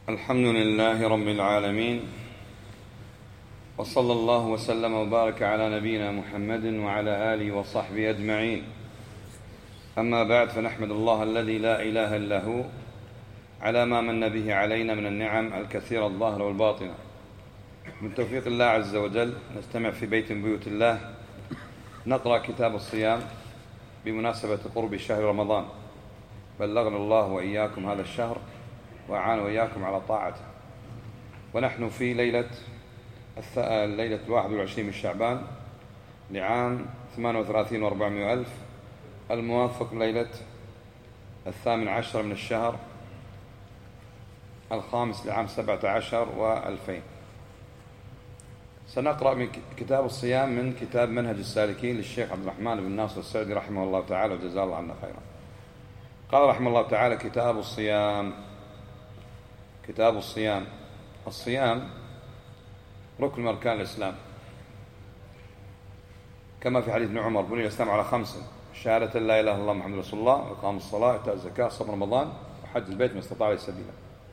الحمد لله رب العالمين، وصلى الله وسلم وبارك على نبينا محمد وعلى آله وصحبه أجمعين. أما بعد، فنحمد الله الذي لا إله إلا هو على ما من به علينا من النعم الكثيرة الظاهرة والباطنة. من توفيق الله عز وجل نستمع في بيت من بيوت الله نقرأ كتاب الصيام بمناسبة قرب شهر رمضان. بلغنا الله وإياكم هذا الشهر وأعان وإياكم على طاعته، ونحن في ليلة 21 من شعبان لعام 38 و400 ألف، الموافق ليلة 18 من الشهر الخامس لعام 17 و2000. سنقرأ من كتاب الصيام من كتاب منهج السالكين للشيخ عبد الرحمن بن ناصر السعدي رحمه الله تعالى وجزاه الله عنا خيرا. قال رحمه الله تعالى: كتاب الصيام. كتاب الصيام. الصيام ركن من أركان الإسلام، كما في حديث ابن عمر: بني الإسلام على 5: شهادة لا إله إلا الله محمد رسول الله، وإقام الصلاة، وإيتاء الزكاة، صوم رمضان، وحج البيت من استطاع إليه سبيلا.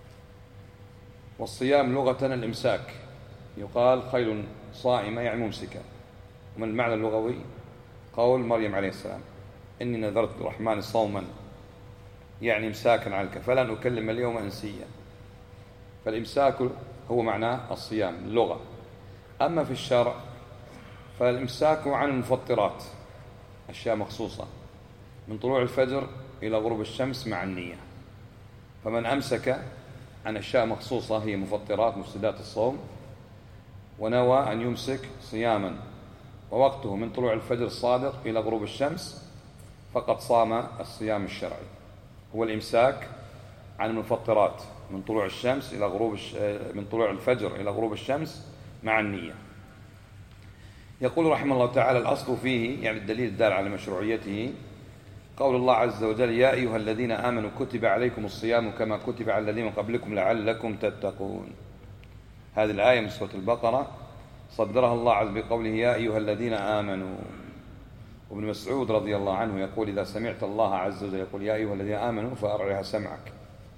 والصيام لغة الإمساك، يقال خيل صائمة يعني ممسكة. ومن المعنى اللغوي قول مريم عليه السلام: إني نذرت للرحمن صوما، يعني إمساكا عنك فلن أكلم اليوم إنسيا. فالإمساك هو معناه الصيام اللغة. أما في الشرع فالإمساك عن المفطرات، أشياء مخصوصة، من طلوع الفجر إلى غروب الشمس مع النية. فمن أمسك عن أشياء مخصوصة هي مفطرات مفسدات الصوم، ونوى أن يمسك صياما ووقته من طلوع الفجر الصادق إلى غروب الشمس، فقد صام الصيام الشرعي. هو الإمساك عن المفطرات من طلوع الشمس إلى من طلوع الفجر إلى غروب الشمس مع النية. يقول رحمه الله تعالى: الأصل فيه، يعني الدليل الدال على مشروعيته، قول الله عز وجل: يا أيها الذين آمنوا كتب عليكم الصيام كما كتب على الذين من قبلكم لعلكم تتقون. هذه الآية من سورة البقرة صدرها الله عز وجل بقوله: يا أيها الذين آمنوا. وابن مسعود رضي الله عنه يقول: إذا سمعت الله عز وجل يقول يا أيها الذين آمنوا فأرعها سمعك،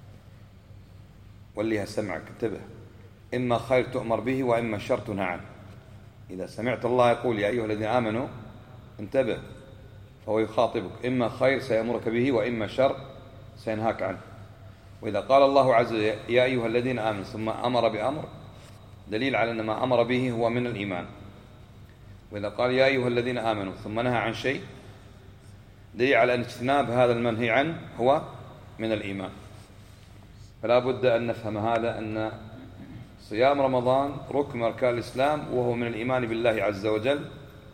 وليها سمعك، انتبه، إما خير تؤمر به وإما شر تنهى عنه. إذا سمعت الله يقول يا أيها الذين آمنوا انتبه، فهو يخاطبك، إما خير سيأمرك به وإما شر سينهاك عنه. وإذا قال الله عز وجل يا أيها الذين آمنوا ثم أمر بأمر، دليل على أن ما أمر به هو من الإيمان. وإذا قال يا أيها الذين آمنوا ثم نهى عن شيء، دليل على أن اجتناب هذا المنهي عنه هو من الإيمان. فلا بد أن نفهم هذا، أن صيام رمضان ركن من أركان الإسلام، وهو من الإيمان بالله عز وجل،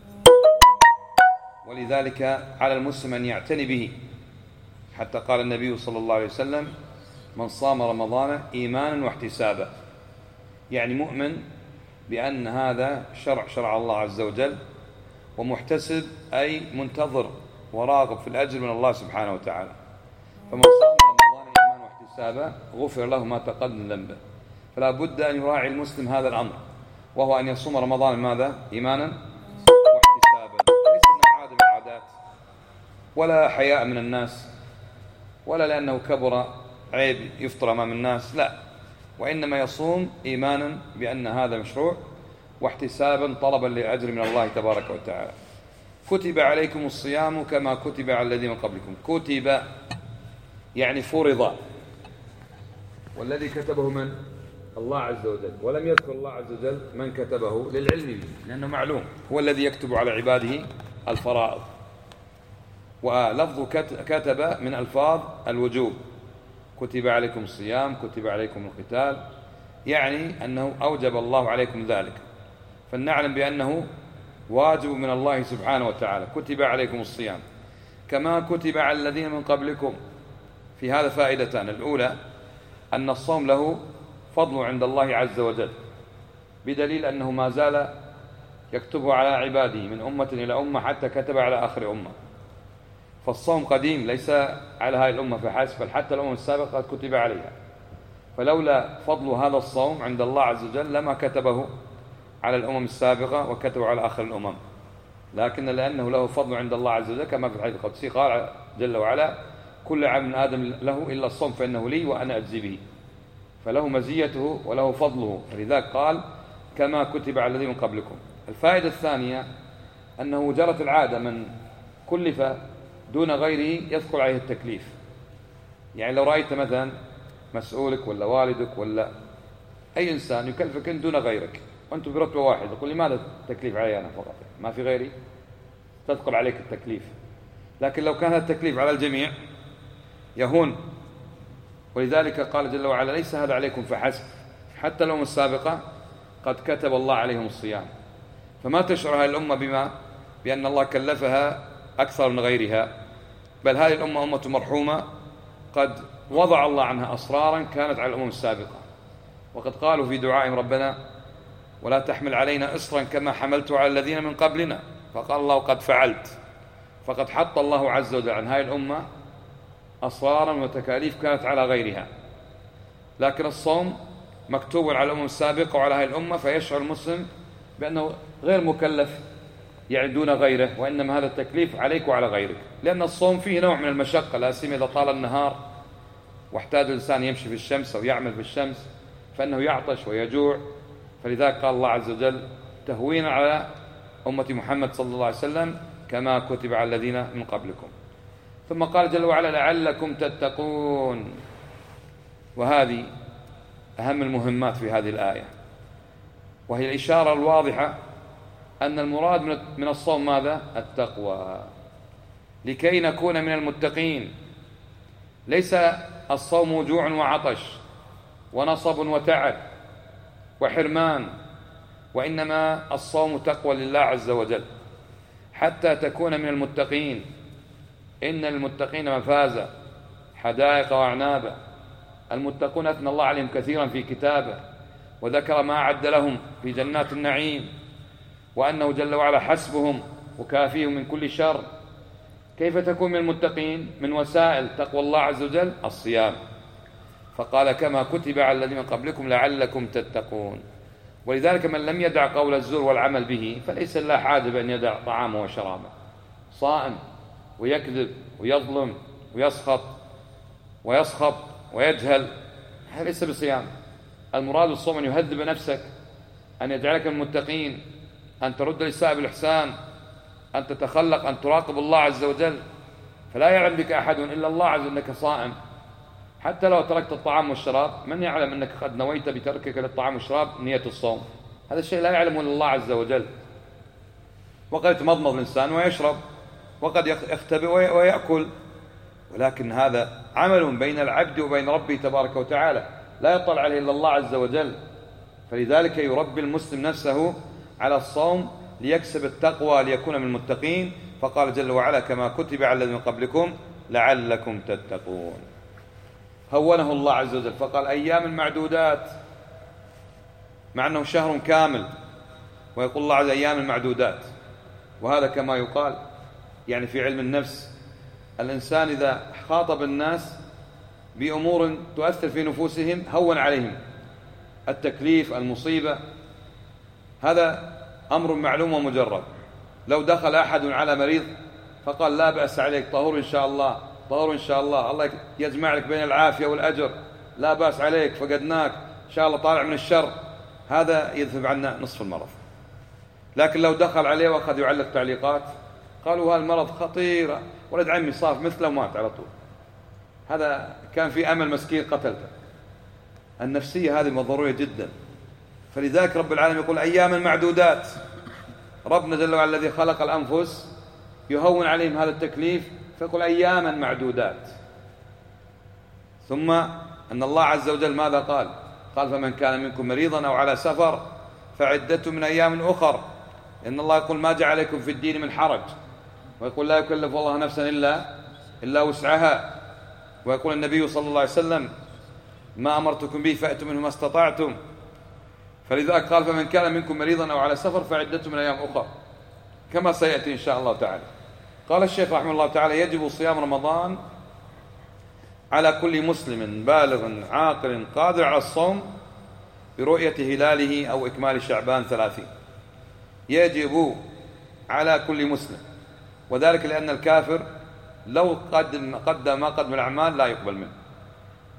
ولذلك على المسلم أن يعتني به. حتى قال النبي صلى الله عليه وسلم: من صام رمضان إيمانا واحتسابا، يعني مؤمن بأن هذا شرع الله عز وجل، ومحتسب أي منتظر وراغب في الأجر من الله سبحانه وتعالى. فمن صام رمضان إيمانا واحتسابا غفر له ما تقدم من ذنبه. فلا بد أن يراعي المسلم هذا الأمر، وهو أن يصوم رمضان ماذا؟ إيمانا واحتسابا، ليس أنه عادة من العادات، ولا حياء من الناس، ولا لأنه كبر عيب يفطر أمام الناس، لا، وإنما يصوم إيمانا بأن هذا مشروع، واحتسابا طلبا لأجر من الله تبارك وتعالى. كتب عليكم الصيام كما كتب على الذين من قبلكم. كتب يعني فرض، والذي كتبه من؟ الله عز وجل، ولم يذكر الله عز وجل من كتبه للعلم به، لأنه معلوم هو الذي يكتب على عباده الفرائض. ولفظ كتب من ألفاظ الوجوب: كتب عليكم الصيام، كتب عليكم القتال، يعني أنه أوجب الله عليكم ذلك. فلنعلم بأنه واجب من الله سبحانه وتعالى. كتب عليكم الصيام كما كتب على الذين من قبلكم. في هذا فائدتان: الأولى أن الصوم له فضل عند الله عز وجل، بدليل أنه ما زال يكتبه على عباده من أمة إلى أمة حتى كتب على آخر أمة. فالصوم قديم ليس على هذه الأمة فحسب، بل حتى الأمم السابقة قد كتب عليها. فلولا فضل هذا الصوم عند الله عز وجل لما كتبه على الأمم السابقة وكتبه على آخر الأمم، لكن لأنه له فضل عند الله عز وجل، كما في الحديث القدسي قال جل وعلا: كل عام من آدم له إلا الصوم فإنه لي وأنا أجزي به. فله مزيته وله فضله، فلذلك قال كما كتب على الذين من قبلكم. الفائدة الثانية أنه جرت العادة من كلف دون غيره يذكر عليه التكليف. يعني لو رأيت مثلا مسؤولك ولا والدك ولا أي إنسان يكلفك دون غيرك وأنتم برتبة واحدة، يقول لماذا التكليف علي أنا فقط، ما في غيري، تذكر عليك التكليف. لكن لو كان التكليف على الجميع يهون. ولذلك قال جل وعلا ليس هذا عليكم فحسب، حتى الأمم السابقة قد كتب الله عليهم الصيام. فما تشعر هذه الأمة بأن الله كلفها أكثر من غيرها، بل هذه الأمة أمة مرحومة قد وضع الله عنها أسرارا كانت على الأمم السابقة. وقد قالوا في دعائهم ربنا ولا تحمل علينا إصرا كما حملت على الذين من قبلنا، فقال الله قد فعلت. فقد حط الله عز وجل عن هذه الأمة أسرارا وتكاليف كانت على غيرها. لكن الصوم مكتوب على الأمم السابقة وعلى هذه الأمة، فيشعر المسلم بأنه غير مكلف يعني دون غيره، وإنما هذا التكليف عليك وعلى غيرك. لأن الصوم فيه نوع من المشقة، لا سيما إذا طال النهار واحتاج الإنسان يمشي في الشمس أو يعمل في الشمس فإنه يعطش ويجوع. فلذلك قال الله عز وجل تهوينا على أمة محمد صلى الله عليه وسلم كما كتب على الذين من قبلكم. ثم قال جل وعلا لعلكم تتقون، وهذه أهم المهمات في هذه الآية، وهي الإشارة الواضحة أن المراد من الصوم ماذا؟ التقوى، لكي نكون من المتقين. ليس الصوم جوع وعطش ونصب وتعب وحرمان، وإنما الصوم تقوى لله عز وجل حتى تكون من المتقين. إن المتقين مفازة حدائق وأعنابا. المتقون أثنى الله عليهم كثيرا في كتابه، وذكر ما أعد لهم في جنات النعيم، وأنه جل وعلا حسبهم وكافيهم من كل شر. كيف تكون من المتقين؟ من وسائل تقوى الله عز وجل الصيام. فقال كما كتب على الذين من قبلكم لعلكم تتقون. ولذلك من لم يدع قول الزور والعمل به فليس الله حاجة بأن يدع طعامه وشرابه. صائم ويكذب ويظلم ويسخط ويصخب ويجهل، هذا ليس بصيام. المراد بالصوم أن يهذب نفسك، أن يجعلك من المتقين، أن ترد للسائل بالإحسان، أن تتخلق، أن تراقب الله عز وجل. فلا يعلم بك أحد إلا الله عز وجل أنك صائم. حتى لو تركت الطعام والشراب، من يعلم أنك قد نويت بتركك للطعام والشراب نية الصوم؟ هذا الشيء لا يعلمه إلا الله عز وجل. وقد يتمضمض الإنسان ويشرب، وقد يختبئ ويأكل، ولكن هذا عمل بين العبد وبين ربه تبارك وتعالى لا يطلع عليه إلا الله عز وجل. فلذلك يربي المسلم نفسه على الصوم ليكسب التقوى ليكون من المتقين. فقال جل وعلا كما كتب على الذين من قبلكم لعلكم تتقون. هونه الله عز وجل فقال أيام معدودات، مع أنه شهر كامل، ويقول الله عز أيام معدودات. وهذا كما يقال يعني في علم النفس، الإنسان إذا خاطب الناس بأمور تؤثر في نفوسهم هون عليهم التكليف المصيبة، هذا أمر معلوم ومجرد. لو دخل أحد على مريض فقال لا بأس عليك، طهور إن شاء الله، طهور إن شاء الله، الله يجمع لك بين العافية والأجر، لا بأس عليك، فقدناك إن شاء الله طالع من الشر، هذا يذهب عنا نصف المرض. لكن لو دخل عليه وأخذ يعلق تعليقات قالوا هالمرض خطير، ولد عمي صاف مثله ومات على طول، هذا كان في أمل مسكين قتلته. النفسية هذه ضرورية جدا. فلذلك رب العالمين يقول أياما معدودات. ربنا جل وعلا الذي خلق الأنفس يهون عليهم هذا التكليف فيقول أياما معدودات. ثم أن الله عز وجل ماذا قال؟ قال فمن كان منكم مريضا أو على سفر فعدة من أيام أخر. إن الله يقول ما جعل عليكم في الدين من حرج، ويقول لا يكلف الله نفسا إلا وسعها. ويقول النبي صلى الله عليه وسلم ما أمرتكم به فأتوا منه ما استطعتم. فلذلك قال فمن كان منكم مريضا أو على سفر فعدة من أيام أخر، كما سيأتي إن شاء الله تعالى. قال الشيخ رحمه الله تعالى يجب صيام رمضان على كل مسلم بالغ عاقل قادر على الصوم برؤية هلاله أو إكمال شعبان 30. يجب على كل مسلم، وذلك لأن الكافر لو قدم ما قدم الأعمال لا يقبل منه،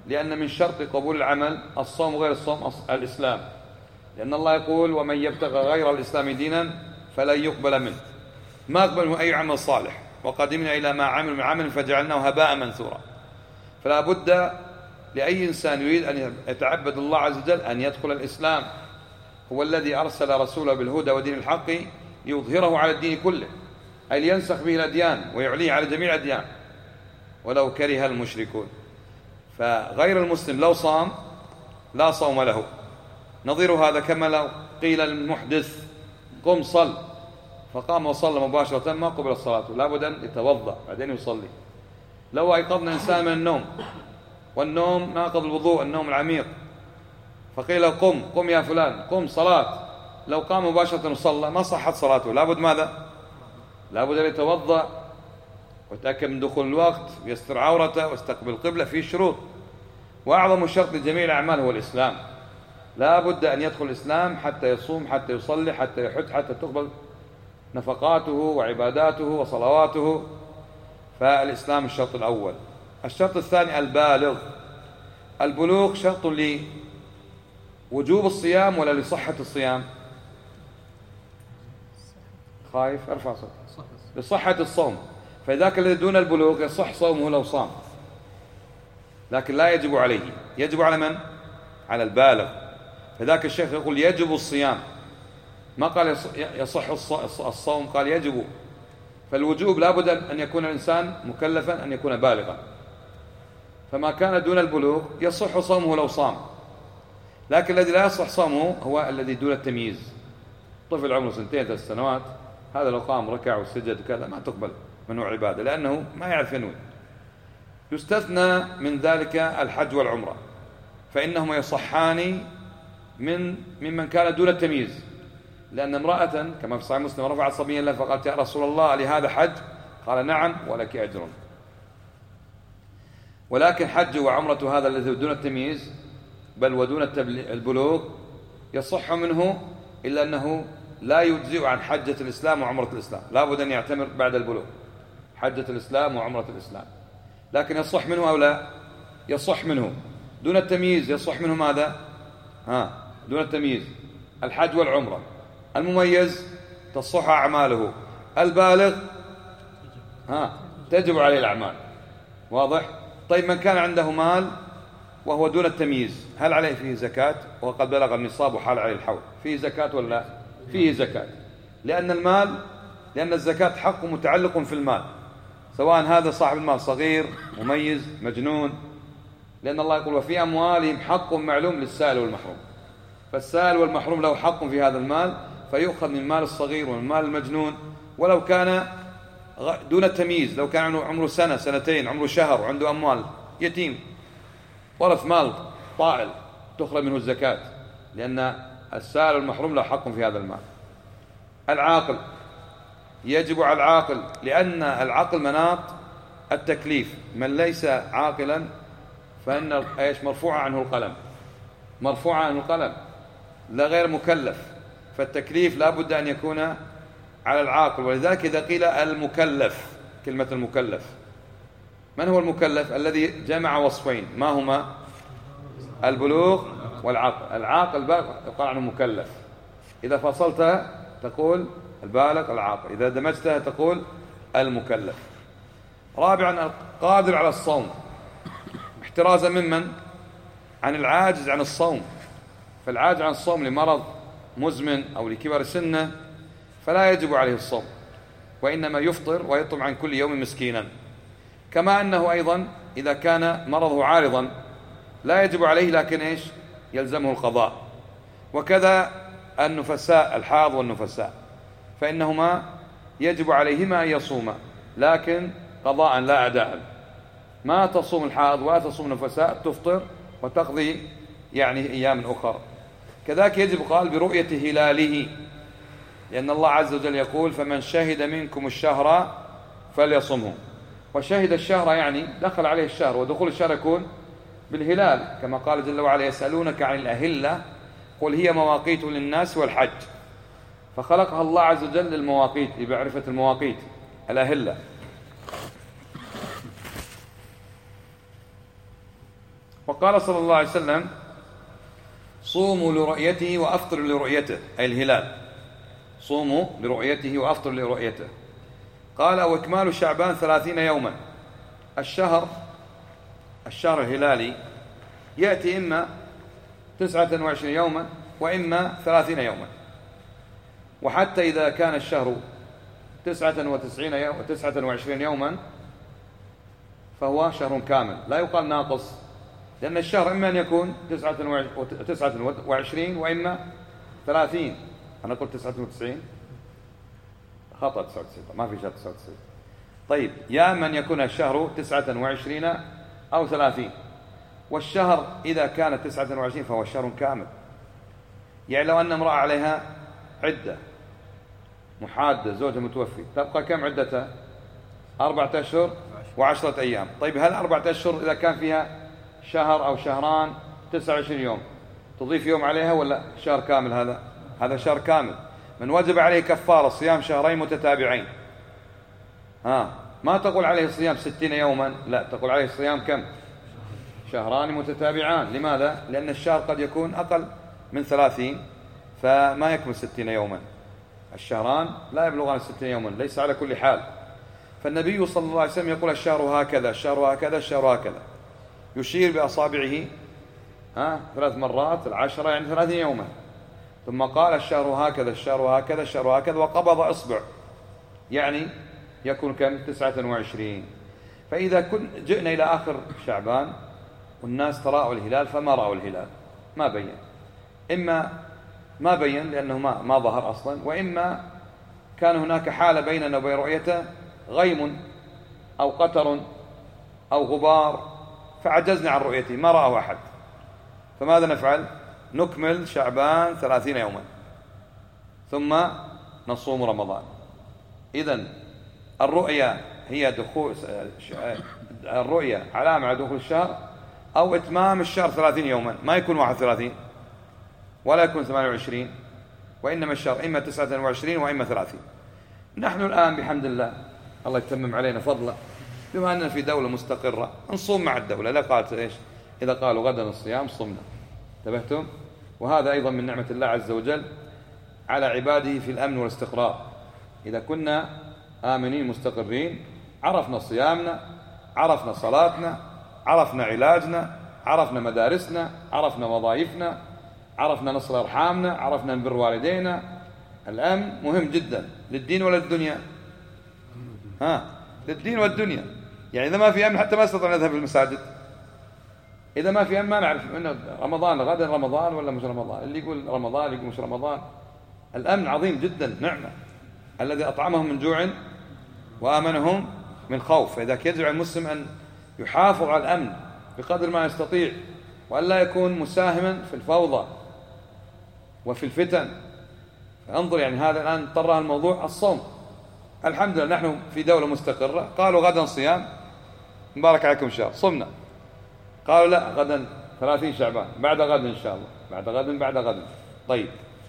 لأن من شرط قبول العمل الصوم، غير الصوم الإسلام، لأن الله يقول ومن يبتغى غير الإسلام دينا فلن يقبل منه، ما يقبل منه أي عمل صالح، وقدمنا إلى ما عمل من عمل فجعلناه هباء منثورا. فلا بد لأي إنسان يريد أن يتعبد الله عز وجل أن يدخل الإسلام، هو الذي أرسل رسوله بالهدى ودين الحق يظهره على الدين كله، أي لينسخ به الأديان ويعليه على جميع الأديان ولو كره المشركون. فغير المسلم لو صام لا صوم له، نظير هذا كما لو قيل للمحدث قم صل فقام وصلى مباشرة ما قبل الصلاة، لا بد أن يتوضأ بعدين يصلي. لو أيقظنا إنسان من النوم والنوم ناقض الوضوء، النوم العميق، فقيل قم يا فلان قم صلاة، لو قام مباشرة وصلى ما صحت صلاته، لابد ماذا؟ لابد أن يتوضأ وتأكد من دخول الوقت ويستر عورته واستقبل القبلة، فيه شروط. وأعظم شرط لجميع الأعمال هو الإسلام، لا بد أن يدخل الإسلام حتى يصوم، حتى يصلي، حتى يحج، حتى تقبل نفقاته وعباداته وصلواته. فالإسلام الشرط الأول. الشرط الثاني البالغ. البلوغ شرط لوجوب الصيام ولا لصحة الصيام؟ خايف ارفع صوتك. لصحة الصوم. فذاك الذي دون البلوغ يصح صومه لو صام، لكن لا يجب عليه. يجب على من؟ على البالغ. فذاك الشيخ يقول يجب الصيام، ما قال يصح الصوم، قال يجب. فالوجوب لا بد أن يكون الإنسان مكلفا، أن يكون بالغا. فما كان دون البلوغ يصح صومه لو صام، لكن الذي لا يصح صومه هو الذي دون التمييز. طفل عمره 2 3 سنوات هذا لو قام ركع وسجد وكذا ما تقبل منه عبادة، لأنه ما يعرف ينوي. يستثنى من ذلك الحج والعمرة، فإنهما يصحان ممن كان دون التمييز. لأن امرأة كما في صحيح مسلم رفعت صبيا له فقالت يا رسول الله لهذا حج؟ قال نعم ولك أجر. ولكن حج وعمرة هذا الذي دون التمييز بل ودون البلوغ يصح منه، إلا أنه لا يجزئ عن حجة الإسلام وعمرة الإسلام، لا بد أن يعتمر بعد البلوغ حجة الإسلام وعمرة الإسلام. لكن يصح منه أو لا؟ يصح منه. دون التمييز يصح منه ماذا؟ دون التمييز الحج والعمرة. المميز تصح أعماله. البالغ تجب عليه الأعمال. واضح؟ طيب من كان عنده مال وهو دون التمييز هل عليه فيه زكاة؟ وقد بلغ النصاب وحال عليه الحول، فيه زكاة ولا لا؟ فيه زكاة، لأن الزكاة حق متعلق في المال، سواء هذا صاحب المال صغير مميز مجنون، لأن الله يقول وفي أموالهم حق معلوم للسائل والمحروم. فالسائل والمحروم له حق في هذا المال، فيؤخذ من مال الصغير ومن مال المجنون. ولو كان دون التمييز، لو كان عمره 1 2 سنين، عمره شهر وعنده أموال، يتيم ورث مال طائل، تخرج منه الزكاة، لأن السائل والمحروم له حق في هذا المال. العاقل يجب على العاقل، لأن العقل مناط التكليف. من ليس عاقلا فإن مرفوع عنه القلم، مرفوع عنه القلم، لا غير مكلف. فالتكليف لا بد أن يكون على العاقل. ولذلك إذا قيل المكلف، كلمة المكلف، من هو المكلف؟ الذي جمع وصفين، ما هما؟ البلوغ والعقل. العاقل يقال عنه مكلف. إذا فصلتها تقول البالغ العاقل، إذا دمجتها تقول المكلف. رابعا القادر على الصوم، احترازا ممن؟ عن العاجز عن الصوم. فالعاجز عن الصوم لمرض مزمن أو لكبر سنه فلا يجب عليه الصوم، وإنما يفطر ويطعم عن كل يوم مسكينا. كما أنه أيضا إذا كان مرضه عارضا لا يجب عليه، لكن يلزمه القضاء. وكذا النفساء، الحاض والنفساء، فإنهما يجب عليهما أن يصوما، لكن قضاء لا أداء. ما تصوم الحاض ولا تصوم النفساء، تفطر وتقضي أيام أخرى. كذلك يجب قال برؤية هلاله، لأن الله عز وجل يقول فمن شهد منكم الشهر فليصمه. وشهد الشهر دخل عليه الشهر، ودخول الشهر يكون بالهلال، كما قال جل وعلا يسألونك عن الأهلة قل هي مواقيت للناس والحج. فخلقها الله عز وجل للمواقيت، لمعرفة المواقيت الأهلة. وقال صلى الله عليه وسلم صوموا لرؤيته وأفطروا لرؤيته، أي الهلال، صوموا لرؤيته وأفطروا لرؤيته. قال وإكمال شعبان 30 يوما. الشهر الهلالي يأتي إما 29 يوما وإما 30 يوما، وحتى إذا كان الشهر 29 يوما فهو شهر كامل، لا يقال ناقص، لأن الشهر إما أن يكون 29 وإما 30. أنا قلت 99 خطأ، 99 ما في شهر 99. طيب، يا من يكون الشهر 29 أو 30. والشهر إذا كانت 29 فهو شهر كامل. يعني لو أن امرأة عليها عدة محادة، زوجها متوفي، تبقى كم عدتها؟ 4 أشهر و10 أيام. طيب، هل 4 أشهر إذا كان فيها شهر أو شهران 29 يوم تضيف يوم عليها ولا شهر كامل؟ هذا شهر كامل. من وجب عليه كفارة صيام شهرين متتابعين، ما تقول عليه صيام 60 يوما، لا، تقول عليه صيام كم؟ شهران متتابعان. لماذا؟ لأن الشهر قد يكون أقل من 30 فما يكمل 60 يوما. الشهران لا يبلغان 60 يوما، ليس على كل حال. فالنبي صلى الله عليه وسلم يقول الشهر هكذا، الشهر هكذا، الشهر هكذا، يشير بأصابعه 3 مرات، 10 يعني 30 يوما. ثم قال الشهر هكذا، الشهر هكذا، الشهر هكذا، وقبض إصبع، يعني يكون كم؟ 29. فإذا جئنا إلى آخر شعبان والناس تراءوا الهلال فما رأوا الهلال، ما بين، إما ما بين لأنه ما ظهر أصلا، وإما كان هناك حالة بيننا وبين رؤيته، غيم أو قطر أو غبار، فعجزنا عن رؤيته، ما رأه أحد. فماذا نفعل؟ نكمل شعبان 30 يوما ثم نصوم رمضان. إذن الرؤية هي الرؤية علامة على دخول الشهر، أو إتمام الشهر 30 يوما، ما يكون 31 ولا يكون 28، وإنما الشهر إما 29 وإما 30. نحن الآن بحمد الله، الله يتمم علينا فضله، بما أننا في دولة مستقرة نصوم مع الدولة. لا قالت إيش؟ إذا قالوا غدا الصيام صمنا. انتبهتم؟ وهذا أيضا من نعمة الله عز وجل على عباده في الأمن والاستقرار. إذا كنا آمنين مستقرين عرفنا صيامنا، عرفنا صلاتنا، عرفنا علاجنا، عرفنا مدارسنا، عرفنا وظائفنا، عرفنا نصل أرحامنا، عرفنا نبر والدينا. الأمن مهم جدا للدين ولا للدنيا؟ للدين والدنيا. يعني إذا ما في أمن حتى ما استطيع نذهب المساجد. إذا ما في أمن ما نعرف إنه رمضان غدا رمضان ولا مش رمضان، اللي يقول رمضان اللي يقول مش رمضان. الأمن عظيم جدا، نعمة، الذي أطعمهم من جوع وآمنهم من خوف. فإذا يجب على المسلم أن يحافظ على الأمن بقدر ما يستطيع، وأن لا يكون مساهما في الفوضى وفي الفتن. فانظر، يعني هذا الآن طرها الموضوع الصوم. الحمد لله نحن في دولة مستقرة، قالوا غدا صيام، مبارك عليكم شهر، صمنا. قالوا لا، غدا 30 شعبان، بعد غد إن شاء الله، بعد غد. طيب،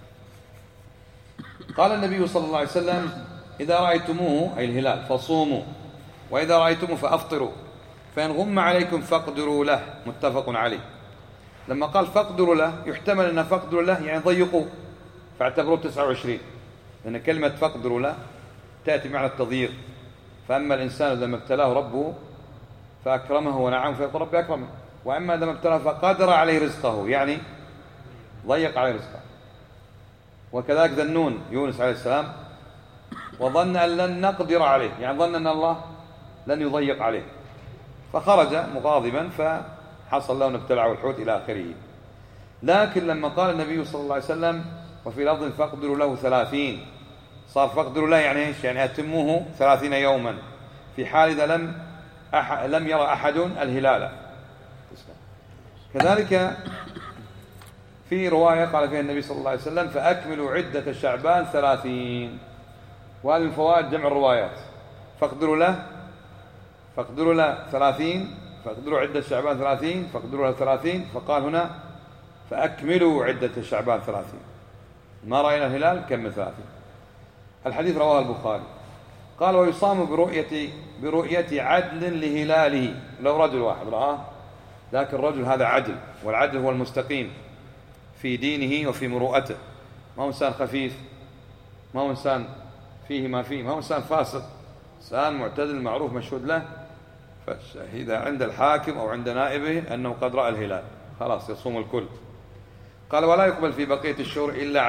قال النبي صلى الله عليه وسلم إذا رأيتموه أي الهلال فصوموا، وإذا رأيتموه فأفطروا، فإن غم عليكم فاقدروا له. متفق عليه. لما قال فاقدروا له يحتمل أن فاقدروا له يعني ضيقوا، فاعتبروا 29، لأن كلمة فاقدروا له تأتي معنى التضييق. فأما الإنسان إذا ما ابتلاه ربه فأكرمه ونعمه فيقول ربي أكرمه، وأما إذا ما ابتلاه فقدر عليه رزقه يعني ضيق عليه رزقه. وكذلك ذنون يونس عليه السلام، وظن أن لن نقدر عليه، يعني ظن أن الله لن يضيق عليه، فخرج مغاضبا فحصل له ابتلعه الحوت إلى آخره. لكن لما قال النبي صلى الله عليه وسلم وفي لفظ فاقدروا له 30، صار فاقدروا له يعني ايش؟ يعني أتموه 30 يوما في حال إذا لم يرى أحد الهلال. كذلك في رواية قال فيها النبي صلى الله عليه وسلم فأكملوا عدة شعبان 30. وهذه من فوائد جمع الروايات. فاقدروا له 30، فاقدروا عدة شعبان 30، فاقدروا له 30. فقال هنا فأكملوا عدة شعبان 30، ما رأينا الهلال كمل 30. الحديث رواه البخاري. قال ويصام برؤية عدل لهلاله. لو رجل واحد رآه لكن الرجل هذا عدل، والعدل هو المستقيم في دينه وفي مروءته، ما هو إنسان خفيف، ما هو إنسان فيه ما فيه، ما هو إنسان فاسق، إنسان معتدل معروف مشهود له. فإذا عند الحاكم أو عند نائبه أنه قد رأى الهلال خلاص يصوم الكل. قال ولا يقبل في بقية الشهور إلا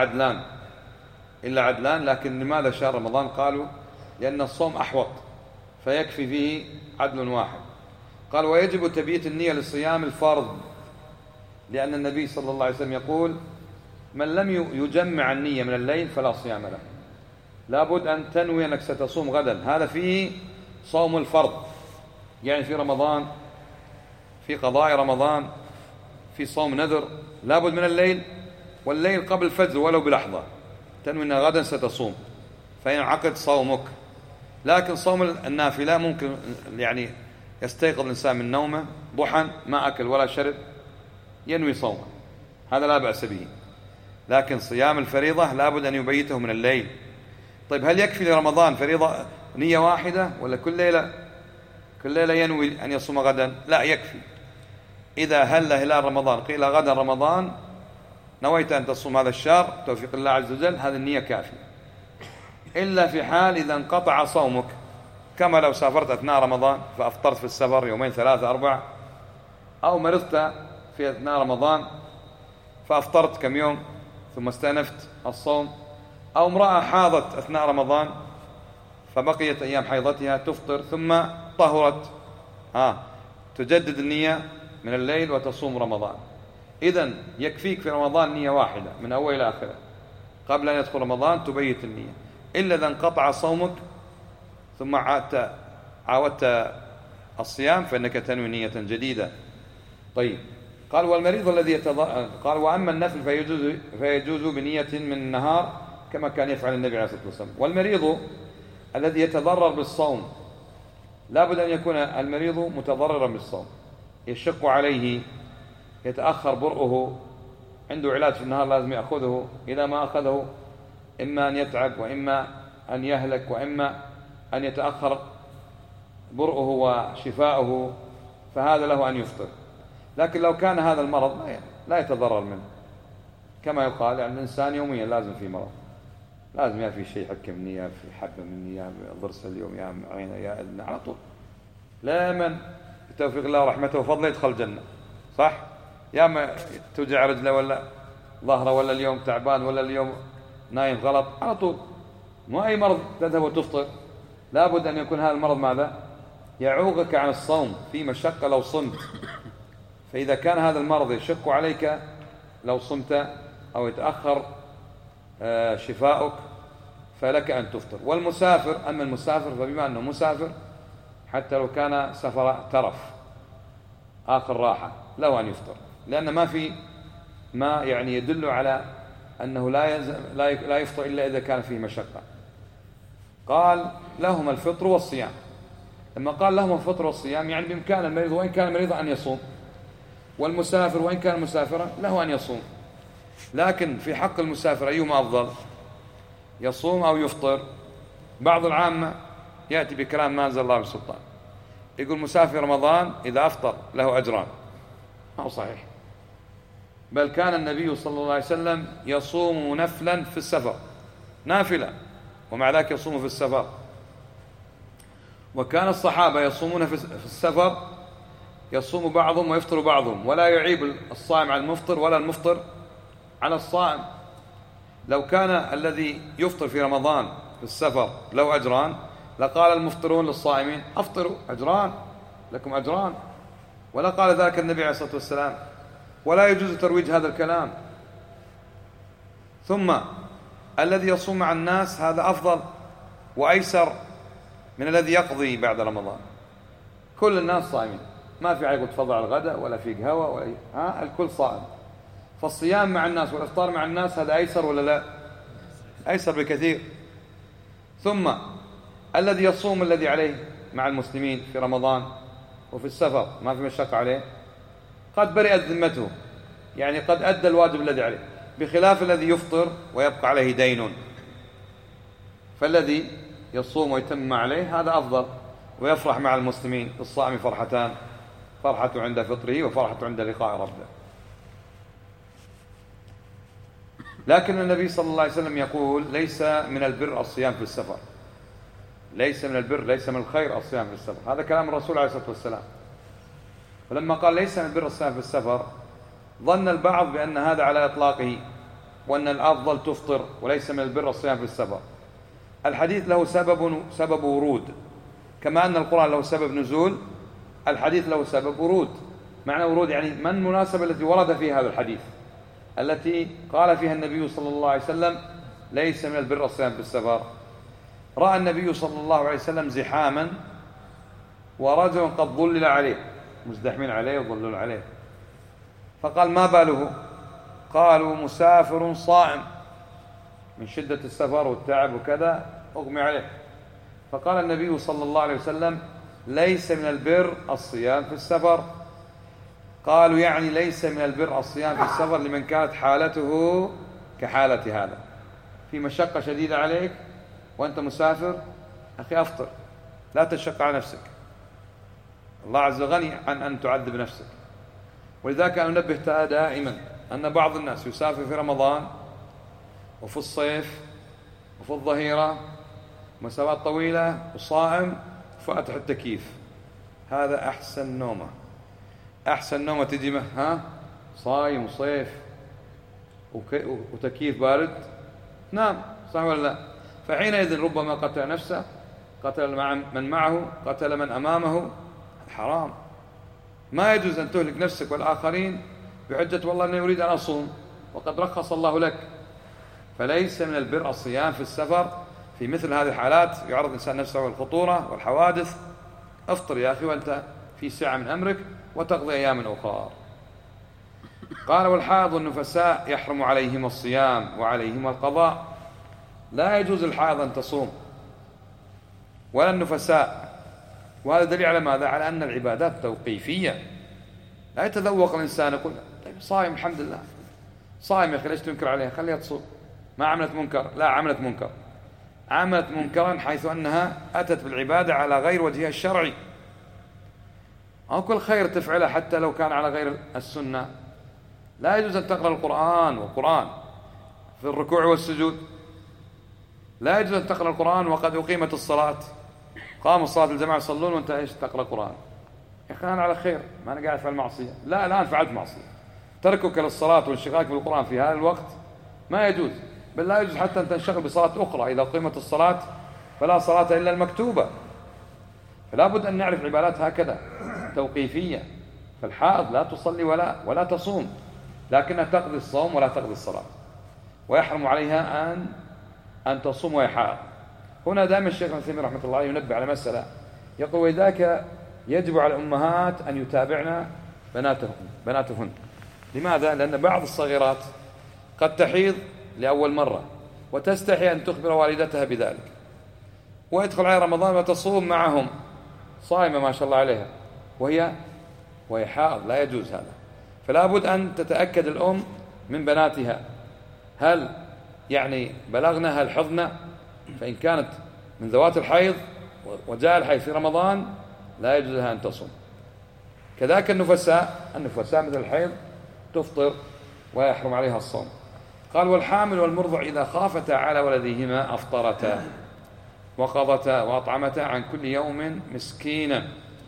عدلان. لكن لماذا شهر رمضان؟ قالوا لأن الصوم أحوط فيكفي فيه عدل واحد. قال ويجب تبييت النية للصيام الفرض، لأن النبي صلى الله عليه وسلم يقول من لم يجمع النية من الليل فلا صيام له. لابد أن تنوي أنك ستصوم غدا، هذا فيه صوم الفرض، يعني في رمضان، في قضاء رمضان، في صوم نذر، لابد من الليل، والليل قبل الفجر ولو بلحظة تنوي أن غدا ستصوم فينعقد صومك. لكن صوم النافلة ممكن يعني يستيقظ الإنسان من نومه ضحى ما أكل ولا شرب ينوي صومه، هذا لا بأس به. لكن صيام الفريضة لابد أن يبيته من الليل. طيب هل يكفي لرمضان فريضة نية واحدة ولا كل ليلة ينوي أن يصوم غدا؟ لا، يكفي. إذا هلال رمضان قيل غدا رمضان نويت أن تصوم هذا الشهر توفيق الله عز وجل، هذه النية كافية. إلا في حال إذا انقطع صومك، كما لو سافرت أثناء رمضان فأفطرت في السفر يومين 3 4، أو مرضت في أثناء رمضان فأفطرت كم يوم ثم استأنفت الصوم، أو امرأة حاضت أثناء رمضان فبقيت أيام حيضتها تفطر ثم طهرت، تجدد النية من الليل وتصوم رمضان. إذن يكفيك في رمضان نية واحدة من أول إلى آخره، قبل أن يدخل رمضان تبيت النية. إلا إذا انقطع صومك ثم عاودت الصيام فإنك تنوي نية جديدة. طيب قال والمريض الذي قال وأما النفل فيجوز بنية من النهار كما كان يفعل النبي عليه الصلاة والسلام. والمريض الذي يتضرر بالصوم لابد أن يكون المريض متضررا بالصوم، يشق عليه، يتأخر برؤه، عنده علاج في النهار لازم يأخذه، إذا ما أخذه إما أن يتعب وإما أن يهلك وإما أن يتأخر برؤه وشفاؤه، فهذا له أن يفطر. لكن لو كان هذا المرض لا يتضرر منه، كما يقال يعني الإنسان يوميا لازم في مرض، لازم يا في شيء حكم مني، يا في حبة مني، يا ضرس اليوم، يا عينه، يا أذن، على طول لمن بتوفيق الله ورحمته وفضله يدخل الجنة، صح؟ يا ما توجع رجله ولا ظهره ولا اليوم تعبان ولا اليوم نايم غلط، على طول مو أي مرض تذهب وتفطر. لابد أن يكون هذا المرض ماذا؟ يعوقك عن الصوم، في مشقة لو صمت. فإذا كان هذا المرض يشق عليك لو صمت أو يتأخر شفاؤك فلك أن تفطر. والمسافر، أما المسافر فبما أنه مسافر حتى لو كان سفر ترف آخر راحة له أن يفطر، لأن ما في ما يعني يدل على أنه لا يفطر إلا إذا كان فيه مشقة. قال لهم الفطر والصيام. لما قال لهم الفطر والصيام يعني بإمكان المريض وإن كان مريضا أن يصوم، والمسافر وإن كان مسافرا له أن يصوم. لكن في حق المسافر أيهما أفضل، يصوم أو يفطر؟ بعض العامة يأتي بكلام ما أنزل الله بالسلطان، يقول مسافر رمضان إذا أفطر له أجران، ما هو صحيح. بل كان النبي صلى الله عليه وسلم يصوم نفلا في السفر، نافلة، ومع ذلك يصوم في السفر. وكان الصحابة يصومون في السفر، يصوم بعضهم ويفطر بعضهم، ولا يعيب الصائم على المفطر ولا المفطر على الصائم. لو كان الذي يفطر في رمضان في السفر له أجران لقال المفطرون للصائمين أفطروا، أجران لكم أجران، ولا قال ذلك النبي عليه الصلاة والسلام، ولا يجوز ترويج هذا الكلام. ثم الذي يصوم مع الناس هذا أفضل وأيسر من الذي يقضي بعد رمضان. كل الناس صائمين، ما في عيب تفضل على الغداء ولا في قهوة ولا الكل صائم. فالصيام مع الناس والإفطار مع الناس هذا أيسر ولا لا؟ أيسر بكثير. ثم الذي يصوم الذي عليه مع المسلمين في رمضان وفي السفر ما في مشقة عليه، قد برئت ذمته، يعني قد أدى الواجب الذي عليه، بخلاف الذي يفطر ويبقى عليه دين. فالذي يصوم ويتم عليه هذا أفضل، ويفرح مع المسلمين، الصائم فرحتان فرحة عند فطره وفرحة عند لقاء ربه. لكن النبي صلى الله عليه وسلم يقول ليس من البر الصيام في السفر، ليس من البر، ليس من الخير الصيام في السفر. هذا كلام الرسول عليه الصلاة والسلام. فلما قال ليس من البر الصيام في السفر ظن البعض بأن هذا على إطلاقه، وأن الأفضل تفطر، وليس من البر الصيام في السفر. الحديث له سبب ورود، كما أن القرآن له سبب نزول، الحديث له سبب ورود. معنى ورود يعني ما المناسبة التي ورد فيها هذا الحديث، التي قال فيها النبي صلى الله عليه وسلم ليس من البر الصيام في السفر. رأى النبي صلى الله عليه وسلم زحاما ورجل قد ظلل عليه، مزدحمين عليه وظلل عليه، فقال ما باله؟ قالوا مسافر صائم، من شدة السفر والتعب وكذا أغمي عليه. فقال النبي صلى الله عليه وسلم ليس من البر الصيام في السفر. قالوا يعني ليس من البر الصيام في السفر لمن كانت حالته كحالة هذا، في مشقة شديدة عليك وأنت مسافر، أخي أفطر، لا تشق على نفسك، الله عز وجل غني عن أن تعذب نفسك. ولذلك أنا ننبه دائما أن بعض الناس يسافر في رمضان وفي الصيف وفي الظهيرة مسافات طويلة وصائم فاتح التكييف، هذا أحسن نومة، أحسن نومة تجي صايم وصيف وتكييف بارد، نام، صح ولا لا؟ فحينئذ ربما قتل نفسه، قتل من معه، قتل من أمامه، حرام. ما يجوز أن تهلك نفسك والآخرين بحجة والله أني أريد أن أصوم وقد رخص الله لك. فليس من البر الصيام في السفر. في مثل هذه الحالات يعرض الإنسان نفسه للخطورة والحوادث، أفطر يا أخي وأنت في سعة من أمرك وتقضي أيام أخرى. قال والحائض والنفساء يحرم عليهما الصيام وعليهما القضاء. لا يجوز الحائض أن تصوم ولا النفساء، وهذا دليل على ماذا؟ على أن العبادات توقيفية. لا يتذوق الإنسان يقول طيب صائم الحمد لله، صائم يا أخي ليش تنكر عليها، خليها تصوم، ما عملت منكر. لا، عملت منكر، عملت منكرا حيث أنها أتت بالعبادة على غير وجهها الشرعي. أو كل خير تفعله حتى لو كان على غير السنة. لا يجوز أن تقرأ القرآن في الركوع والسجود، لا يجوز أن تقرأ القرآن وقد أقيمت الصلاة، قاموا الصلاة الجماعة يصلون وأنت إيش تقرأ القرآن. يا أخي أنا على خير، ما أنا قاعد أفعل معصية. لا، الآن فعلت معصية. تركك للصلاة وانشغالك بالقرآن في هذا الوقت ما يجوز، بل لا يجوز حتى أن تنشغل بصلاة أخرى. إذا قيمت الصلاة فلا صلاة إلا المكتوبة. فلا بد أن نعرف عبادات هكذا توقيفية. فالحائض لا تصلي ولا تصوم، لكنها تقضي الصوم ولا تقضي الصلاة، ويحرم عليها أن تصوم وهي حائض. هنا دائما الشيخ ابن تيمية رحمة الله ينبه على مسألة، يقول وذاك يجب على الأمهات أن يتابعن بناتهن. لماذا؟ لأن بعض الصغيرات قد تحيض لأول مرة وتستحي أن تخبر والدتها بذلك، ويدخل على رمضان وتصوم معهم صائمة ما شاء الله عليها وهي حائض. لا يجوز هذا. فلا بد أن تتأكد الأم من بناتها هل يعني بلغن، هل حضن. فإن كانت من ذوات الحيض وجاء الحيض في رمضان لا يجوز لها أن تصوم. كذلك النفساء مثل الحيض تفطر ويحرم عليها الصوم. قال والحامل والمرضع إذا خافتا على ولديهما أفطرتا وقضتا وأطعمتا عن كل يوم مسكينا.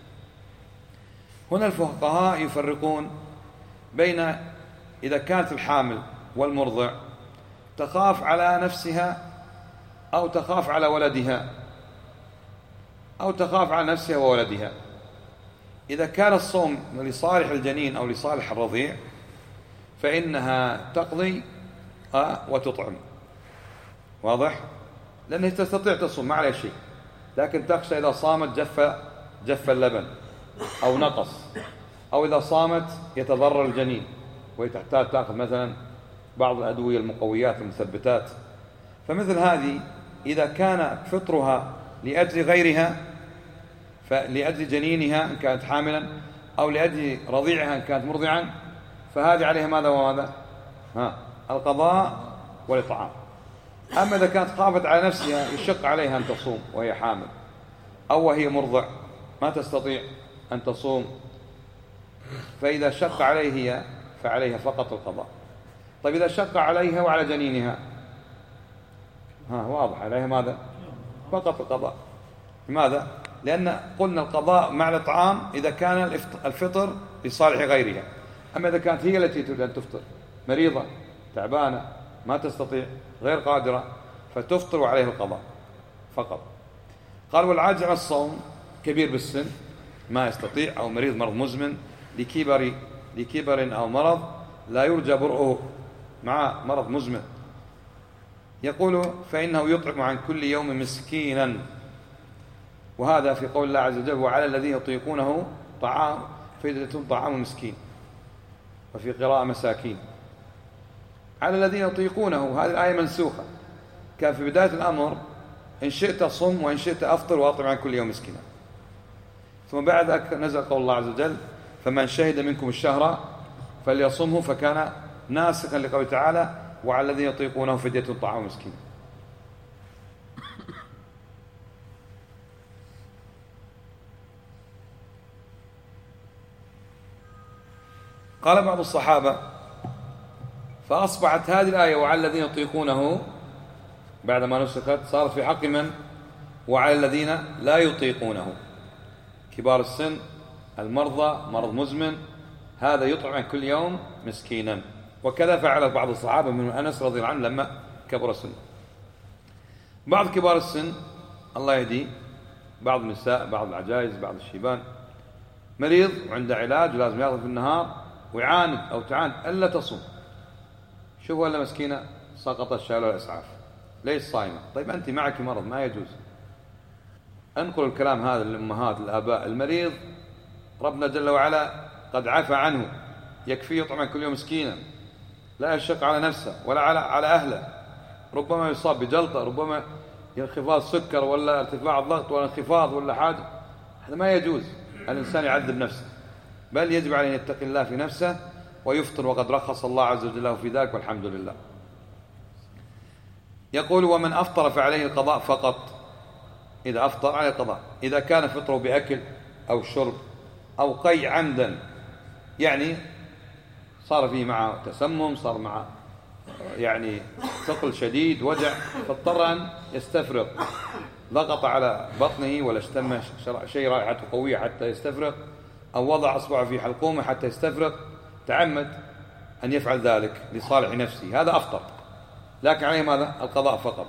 هنا الفقهاء يفرقون بين إذا كانت الحامل والمرضع تخاف على نفسها أو تخاف على ولدها أو تخاف على نفسها وولدها. إذا كان الصوم لصالح الجنين أو لصالح الرضيع فإنها تقضي وتطعم، واضح؟ لأنها تستطيع تصوم ما عليها شيء، لكن تخشى إذا صامت جف اللبن أو نقص، أو إذا صامت يتضرر الجنين وتحتاج تأخذ مثلا بعض الأدوية المقويات المثبتات. فمثل هذه إذا كان فطرها لأجل غيرها، فلأجل جنينها إن كانت حاملا أو لأجل رضيعها إن كانت مرضعا، فهذه عليها ماذا وماذا؟ القضاء والإطعام. أما إذا كانت خافت على نفسها يشق عليها أن تصوم وهي حامل أو وهي مرضع ما تستطيع أن تصوم فإذا شق عليه هي فعليها فقط القضاء. طيب إذا شق عليها وعلى جنينها، واضح عليها ماذا؟ فقط القضاء. لماذا؟ لأن قلنا القضاء مع الإطعام إذا كان الفطر لصالح غيرها. أما إذا كانت هي التي تريد أن تفطر، مريضة تعبانة ما تستطيع غير قادرة، فتفطر وعليها القضاء فقط. قال والعاجز عن الصوم كبير بالسن ما يستطيع، أو مريض مرض مزمن لكبر أو مرض لا يرجى برؤه، مع مرض مزمن، يقول فإنه يطعم عن كل يوم مسكينا. وهذا في قول الله عز وجل وعلى الذين يطيقونه طعام فدية طعام مسكين، وفي قراءة مساكين. على الذين يطيقونه، هذه الآية منسوخة، كان في بداية الأمر إن شئت صم وإن شئت أفطر وأطعم عن كل يوم مسكينا. ثم بعد ذلك نزل قول الله عز وجل فمن شهد منكم الشهر فليصمه، فكان ناسخا لقوله تعالى وعلى الذين يطيقونه فدية طعام مسكين. قال بعض الصحابة فأصبحت هذه الآية وعلى الذين يطيقونه بعدما نسخت صارت في حق من؟ وعلى الذين لا يطيقونه، كبار السن، المرضى، مرض مزمن، هذا يطعم عن كل يوم مسكينا. وكذا فعل بعض الصحابة من أنس رضي الله عنه لما كبر السن. بعض كبار السن الله يهدي، بعض النساء، بعض العجائز، بعض الشيبان، مريض وعنده علاج ولازم ياخذ في النهار ويعاند أو تعاند ألا تصوم، شوفوا ولا مسكينة سقط الشال والإسعاف، ليش صايمة؟ طيب أنت معك مرض ما يجوز. أنقل الكلام هذا للأمهات الآباء. المريض ربنا جل وعلا قد عفى عنه، يكفي يطعم عن كل يوم مسكينا، لا يشق على نفسه ولا على أهله. ربما يصاب بجلطة، ربما انخفاض سكر ولا ارتفاع الضغط ولا انخفاض ولا حاجة، هذا ما يجوز الإنسان يعذب نفسه، بل يجب عليه أن يتقي الله في نفسه ويفطر، وقد رخص الله عز وجل له في ذلك والحمد لله. يقول ومن أفطر فعليه القضاء فقط، إذا أفطر عليه القضاء، إذا كان فطره بأكل أو شرب أو قيء عمدا، يعني صار فيه معه تسمم، صار معه يعني ثقل شديد، وجع، فاضطر أن يستفرغ، ضغط على بطنه ولا اشتم شيء رائحته قوية حتى يستفرغ، أو وضع أصبعه في حلقومه حتى يستفرغ، تعمد أن يفعل ذلك لصالح نفسه، هذا أفطر، لكن عليه ماذا؟ القضاء فقط.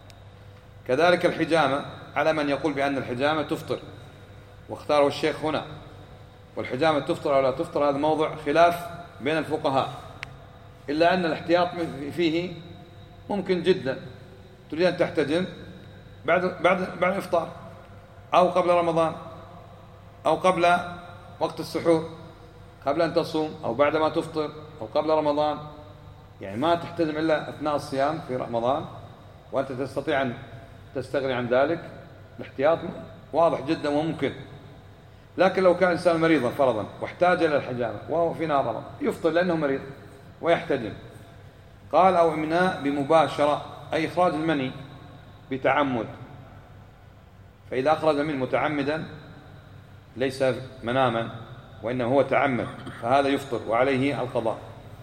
كذلك الحجامة، على من يقول بأن الحجامة تفطر، واختاره الشيخ هنا، والحجامة تفطر أو لا تفطر هذا موضوع خلاف بين الفقهاء، إلا أن الاحتياط فيه ممكن جدا. تريد أن تحتجم بعد الإفطار، أو قبل رمضان، أو قبل وقت السحور، قبل أن تصوم، أو بعد ما تفطر، أو قبل رمضان، يعني ما تحتجم إلا أثناء الصيام في رمضان، وأنت تستطيع أن تستغني عن ذلك. الاحتياط واضح جدا وممكن. لكن لو كان إنسان مريضا فرضا واحتاج إلى الحجامة وهو في نهار رمضان، يفطر لأنه مريض ويحتجم. قال أو إمناء بمباشرة، أي إخراج المني بتعمد، فإذا أخرج المني متعمدا ليس مناما وإنه هو تعمد، فهذا يفطر وعليه القضاء.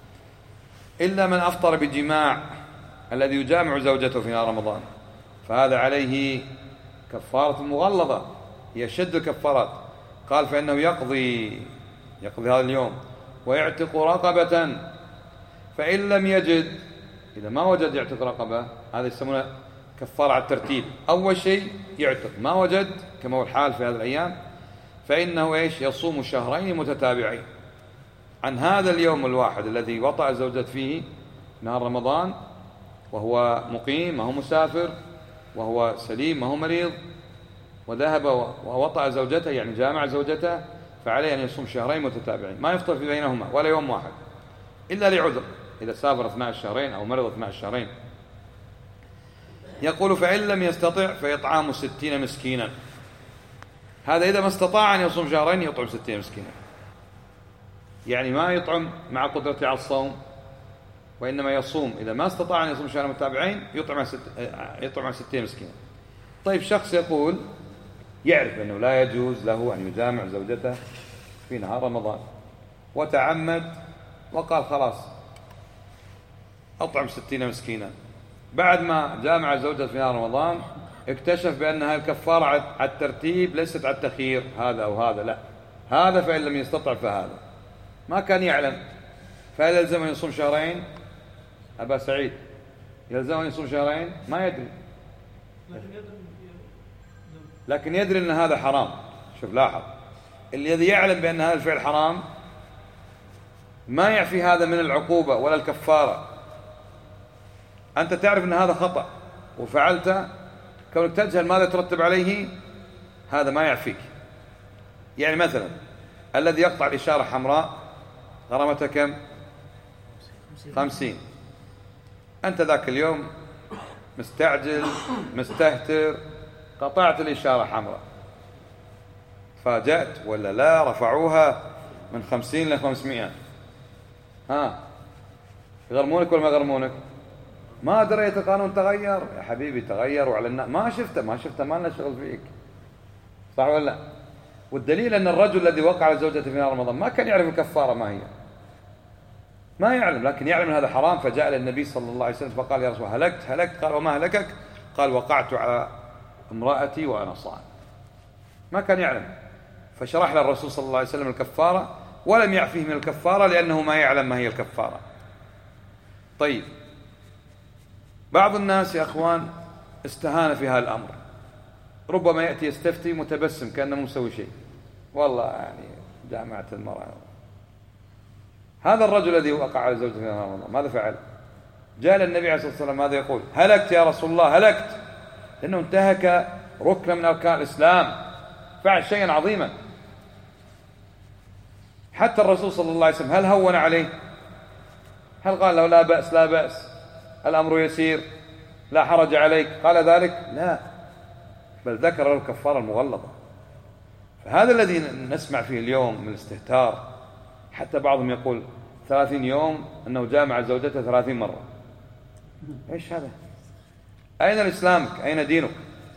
إلا من أفطر بجماع، الذي يجامع زوجته في نهار رمضان، فهذا عليه كفارة مغلظة، هي شد الكفارات. قال فإنه يقضي هذا اليوم ويعتق رقبة، فإن لم يجد، إذا ما وجد يعتق رقبة، هذا يسمونه كفارة على الترتيب. أول شيء يعتق، ما وجد كما هو الحال في هذه الأيام، فإنه يصوم شهرين متتابعين عن هذا اليوم الواحد الذي وطأ زوجته فيه نهار رمضان، وهو مقيم، ما هو مسافر، وهو سليم، ما هو مريض، وذهب ووطأ زوجته يعني جامع زوجته، فعليه أن يصوم شهرين متتابعين، ما يفطر في بينهما ولا يوم واحد إلا لعذر، إذا سافر أثناء الشهرين أو مرض أثناء الشهرين. يقول فإن لم يستطع فيطعام 60 مسكينا، هذا إذا ما استطاع أن يصوم شهرين يطعم 60 مسكينا، يعني ما يطعم مع قدرته على الصوم، وإنما يصوم إذا ما استطاع أن يصوم شهرين متتابعين يطعم 60 مسكينا. طيب شخص يقول يعرف أنه لا يجوز له أن يجامع زوجته في نهار رمضان، وتعمد وقال خلاص أطعم 60 مسكينا، بعد ما جامع زوجته في نهار رمضان اكتشف بأن هذه الكفارة على الترتيب ليست على التخيير، هذا أو هذا، لا، هذا فإن لم يستطع فهذا، ما كان يعلم. فهل يلزم أن يصوم شهرين؟ أبا سعيد يلزم أن يصوم شهرين؟ ما يدري، لكن يدري أن هذا حرام. شوف لاحظ، الذي يعلم بأن هذا الفعل حرام ما يعفي هذا من العقوبة ولا الكفارة. أنت تعرف أن هذا خطأ وفعلت، كونك تجهل ماذا يترتب عليه هذا ما يعفيك. يعني مثلا الذي يقطع الإشارة حمراء غرامته كم؟ 50. أنت ذاك اليوم مستعجل مستهتر، قطعت الإشارة حمراء، فاجأت ولا لا؟ رفعوها من 50 إلى 500، ها، يغرمونك ولا ما يغرمونك؟ ما دريت القانون تغير يا حبيبي، تغير، وعلى الناس ما شفته ما لنا شغل فيك، صح ولا لا؟ والدليل أن الرجل الذي وقع على زوجته في نهار رمضان ما كان يعرف الكفارة ما هي، ما يعلم، لكن يعلم أن هذا حرام، فجاء للنبي صلى الله عليه وسلم فقال يا رسول الله هلكت. قال وما هلكك؟ قال وقعت على امرأتي وأنا صائم. ما كان يعلم، فشرح له الرسول صلى الله عليه وسلم الكفارة ولم يعفيه من الكفارة لأنه ما يعلم ما هي الكفارة. طيب، بعض الناس يا أخوان استهان في هذا الأمر، ربما يأتي يستفتي متبسم كأنه مسوي شيء، والله يعني جامعة المرأة. هذا الرجل الذي وقع على زوجته في نهار رمضان ماذا فعل؟ جاء للنبي عليه الصلاة والسلام ماذا يقول؟ هلكت يا رسول الله، هلكت، لأنه انتهك ركن من أركان الإسلام، فعل شيئا عظيما. حتى الرسول صلى الله عليه وسلم هل هون عليه؟ هل قال له لا بأس لا بأس، الأمر يسير، لا حرج عليك، قال ذلك؟ لا، بل ذكر له الكفارة المغلظة. فهذا الذي نسمع فيه اليوم من الاستهتار، حتى بعضهم يقول 30 يوم أنه جامع زوجته 30 مرة. إيش هذا؟ أين الإسلامك؟ أين دينك؟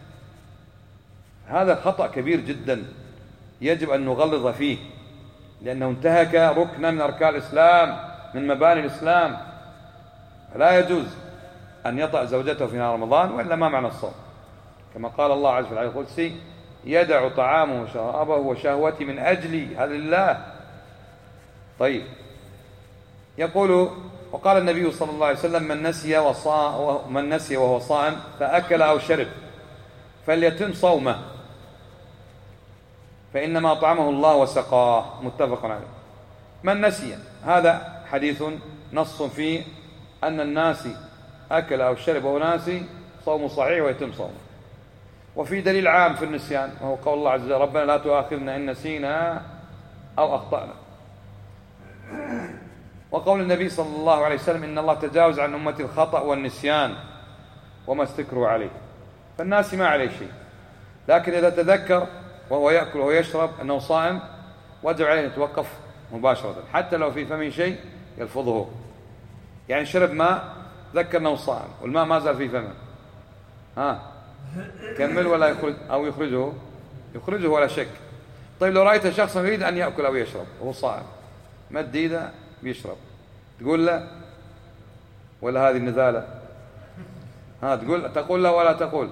هذا خطأ كبير جدا يجب أن نغلظ فيه، لأنه انتهك ركنا من أركان الإسلام، من مباني الإسلام. لا يجوز أن يطأ زوجته في نهار رمضان، وإلا ما معنى الصوم؟ كما قال الله عز وجل في القدسي يدع طعامه وشرابه وشهوتي من أجلي، هذا لله. طيب، يقول وقال النبي صلى الله عليه وسلم من نسي وهو صائم فأكل أو شرب فليتم صومه فإنما أطعمه الله وسقاه، متفق عليه. من نسي، هذا حديث نص فيه أن الناسي أكل أو شرب وهو ناسي صوم صحيح ويتم صومه. وفي دليل عام في النسيان وهو قول الله عز وجل ربنا لا تؤاخذنا إن نسينا أو أخطأنا، وقول النبي صلى الله عليه وسلم إن الله تجاوز عن أمتي الخطأ والنسيان وما استكروا عليه. فالناس ما عليه شيء، لكن إذا تذكر وهو يأكل وهو يشرب أنه صائم وجب عليه يتوقف مباشرة، حتى لو في فمه شيء يلفظه. يعني شرب ماء ذكر أنه صائم والماء ما زال في فمه، كمل ولا يخرج أو يخرجه ولا شك. طيب لو رأيت شخصا يريد أن يأكل أو يشرب وهو صائم، مد إيده بيشرب، تقول له ولا هذه النذالة؟ تقول له ولا تقول؟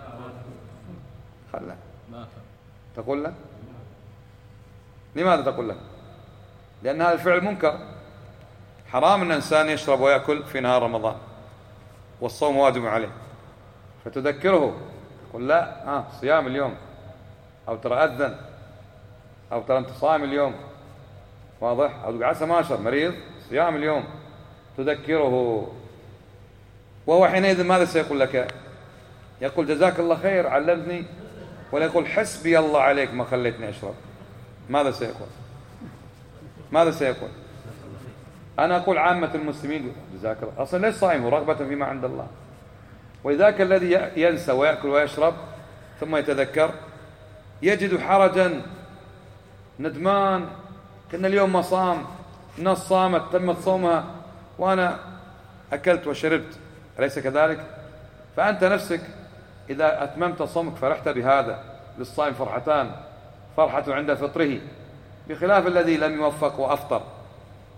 خله تقول له. لماذا تقول له؟ لأن هذا الفعل منكر، حرام أن الإنسان يشرب ويأكل في نهار رمضان والصوم واجب عليه، فتذكره تقول لا صيام اليوم، أو ترى أذن، أو ترى أنت صائم اليوم، واضح؟ أو تقول عسى ما أشرب مريض صيام اليوم، تذكره. وهو حينئذ ماذا سيقول لك؟ يقول جزاك الله خير علمتني، ولا يقول حسبي الله عليك ما خليتني أشرب؟ ماذا سيقول؟ أنا أقول عامة المسلمين جزاك الله، أصلا ليس صائم رغبة فيما عند الله. ولذلك الذي ينسى ويأكل ويشرب ثم يتذكر يجد حرجا، ندمان، كنا اليوم ما صام، الناس صامت تمت صومها وأنا أكلت وشربت، أليس كذلك؟ فأنت نفسك إذا أتممت صومك فرحت بهذا، للصائم فرحتان، فرحة عند فطره، بخلاف الذي لم يوفق وأفطر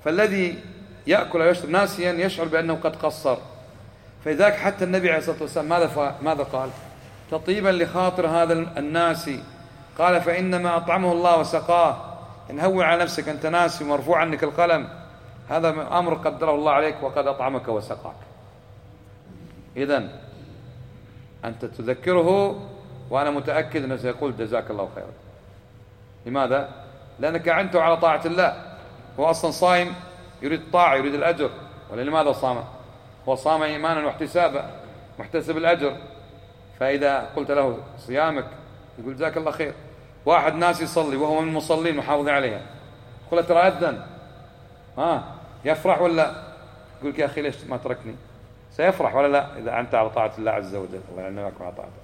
فالذي يأكل ويشرب ناسيا يشعر بأنه قد قصر. فلذلك حتى النبي عليه الصلاة والسلام ماذا قال؟ تطيبا لخاطر هذا الناسي قال: فإنما أطعمه الله وسقاه. إن هون على نفسك، أنت ناسي ومرفوع عنك القلم، هذا أمر قدره الله عليك وقد أطعمك وسقاك. إذن أنت تذكره، وأنا متأكد أنه سيقول جزاك الله خيرا. لماذا؟ لأنك أعنته على طاعة الله. هو أصلا صائم يريد الطاعة، يريد الأجر. ولا لماذا صام؟ هو صام إيمانا واحتسابا، محتسب الأجر. فإذا قلت له صيامك يقول جزاك الله خير. واحد ناس يصلي وهو من المصلين محافظ عليها، قل ترى أذن، يفرح ولا يقول يا أخي ليش ما تركني؟ سيفرح ولا لا إذا أنت على طاعة الله عز وجل؟ الله يعينك على طاعته.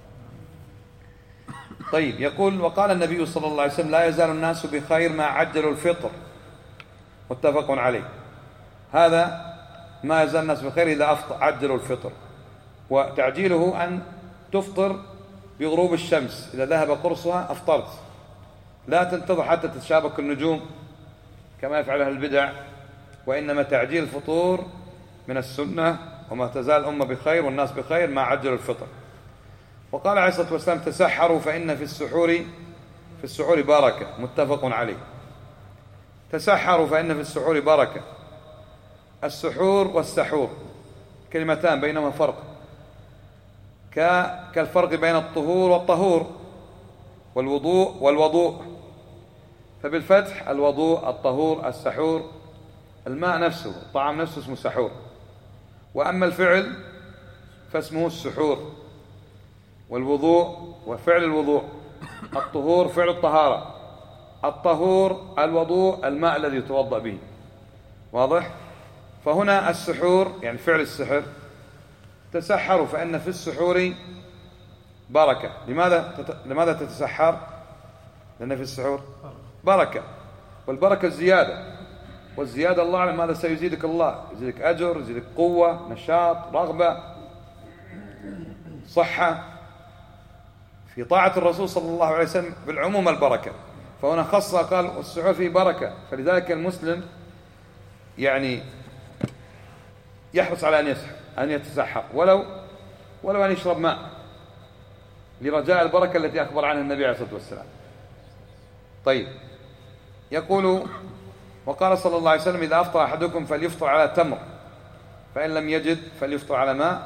طيب، يقول: وقال النبي صلى الله عليه وسلم: لا يزال الناس بخير ما عجلوا الفطر. متفق عليه. هذا ما يزال الناس بخير إذا عجلوا الفطر. وتعجيله أن تفطر بغروب الشمس، إذا ذهب قرصها أفطرت، لا تنتظر حتى تتشابك النجوم كما يفعل أهل البدع. وإنما تعجيل الفطور من السنة، وما تزال الأمة بخير والناس بخير ما عجلوا الفطر. وقال عليه الصلاة والسلام: تسحروا فإن في السحور بركة. متفق عليه. تسحروا فإن في السحور بركة. السحور والسحور كلمتان بينهما فرق، كالفرق بين الطهور والطهور، والوضوء والوضوء. فبالفتح الوضوء، الطهور، السحور، الماء نفسه، الطعام نفسه اسمه سحور. وأما الفعل فاسمه السحور. والوضوء وفعل الوضوء، الطهور فعل الطهارة، الطهور الوضوء الماء الذي يتوضأ به. واضح؟ فهنا السحور يعني فعل السحر. تسحروا فإن في السحور بركة. لماذا تتسحر؟ لأن في السحور بركة، والبركة الزيادة، والزيادة الله أعلم ماذا سيزيدك الله، يزيدك أجر، يزيدك قوة، نشاط، رغبة، صحة في طاعة الرسول صلى الله عليه وسلم بالعموم البركة. فهنا خاصة قال والسحور فيه بركة. فلذلك المسلم يعني يحرص على أن يتسحر ولو أن يشرب ماء، لرجاء البركة التي أخبر عنها النبي عليه الصلاة والسلام. طيب، يقول: وقال صلى الله عليه وسلم: إذا أفطر أحدكم فليفطر على تمر، فإن لم يجد فليفطر على ماء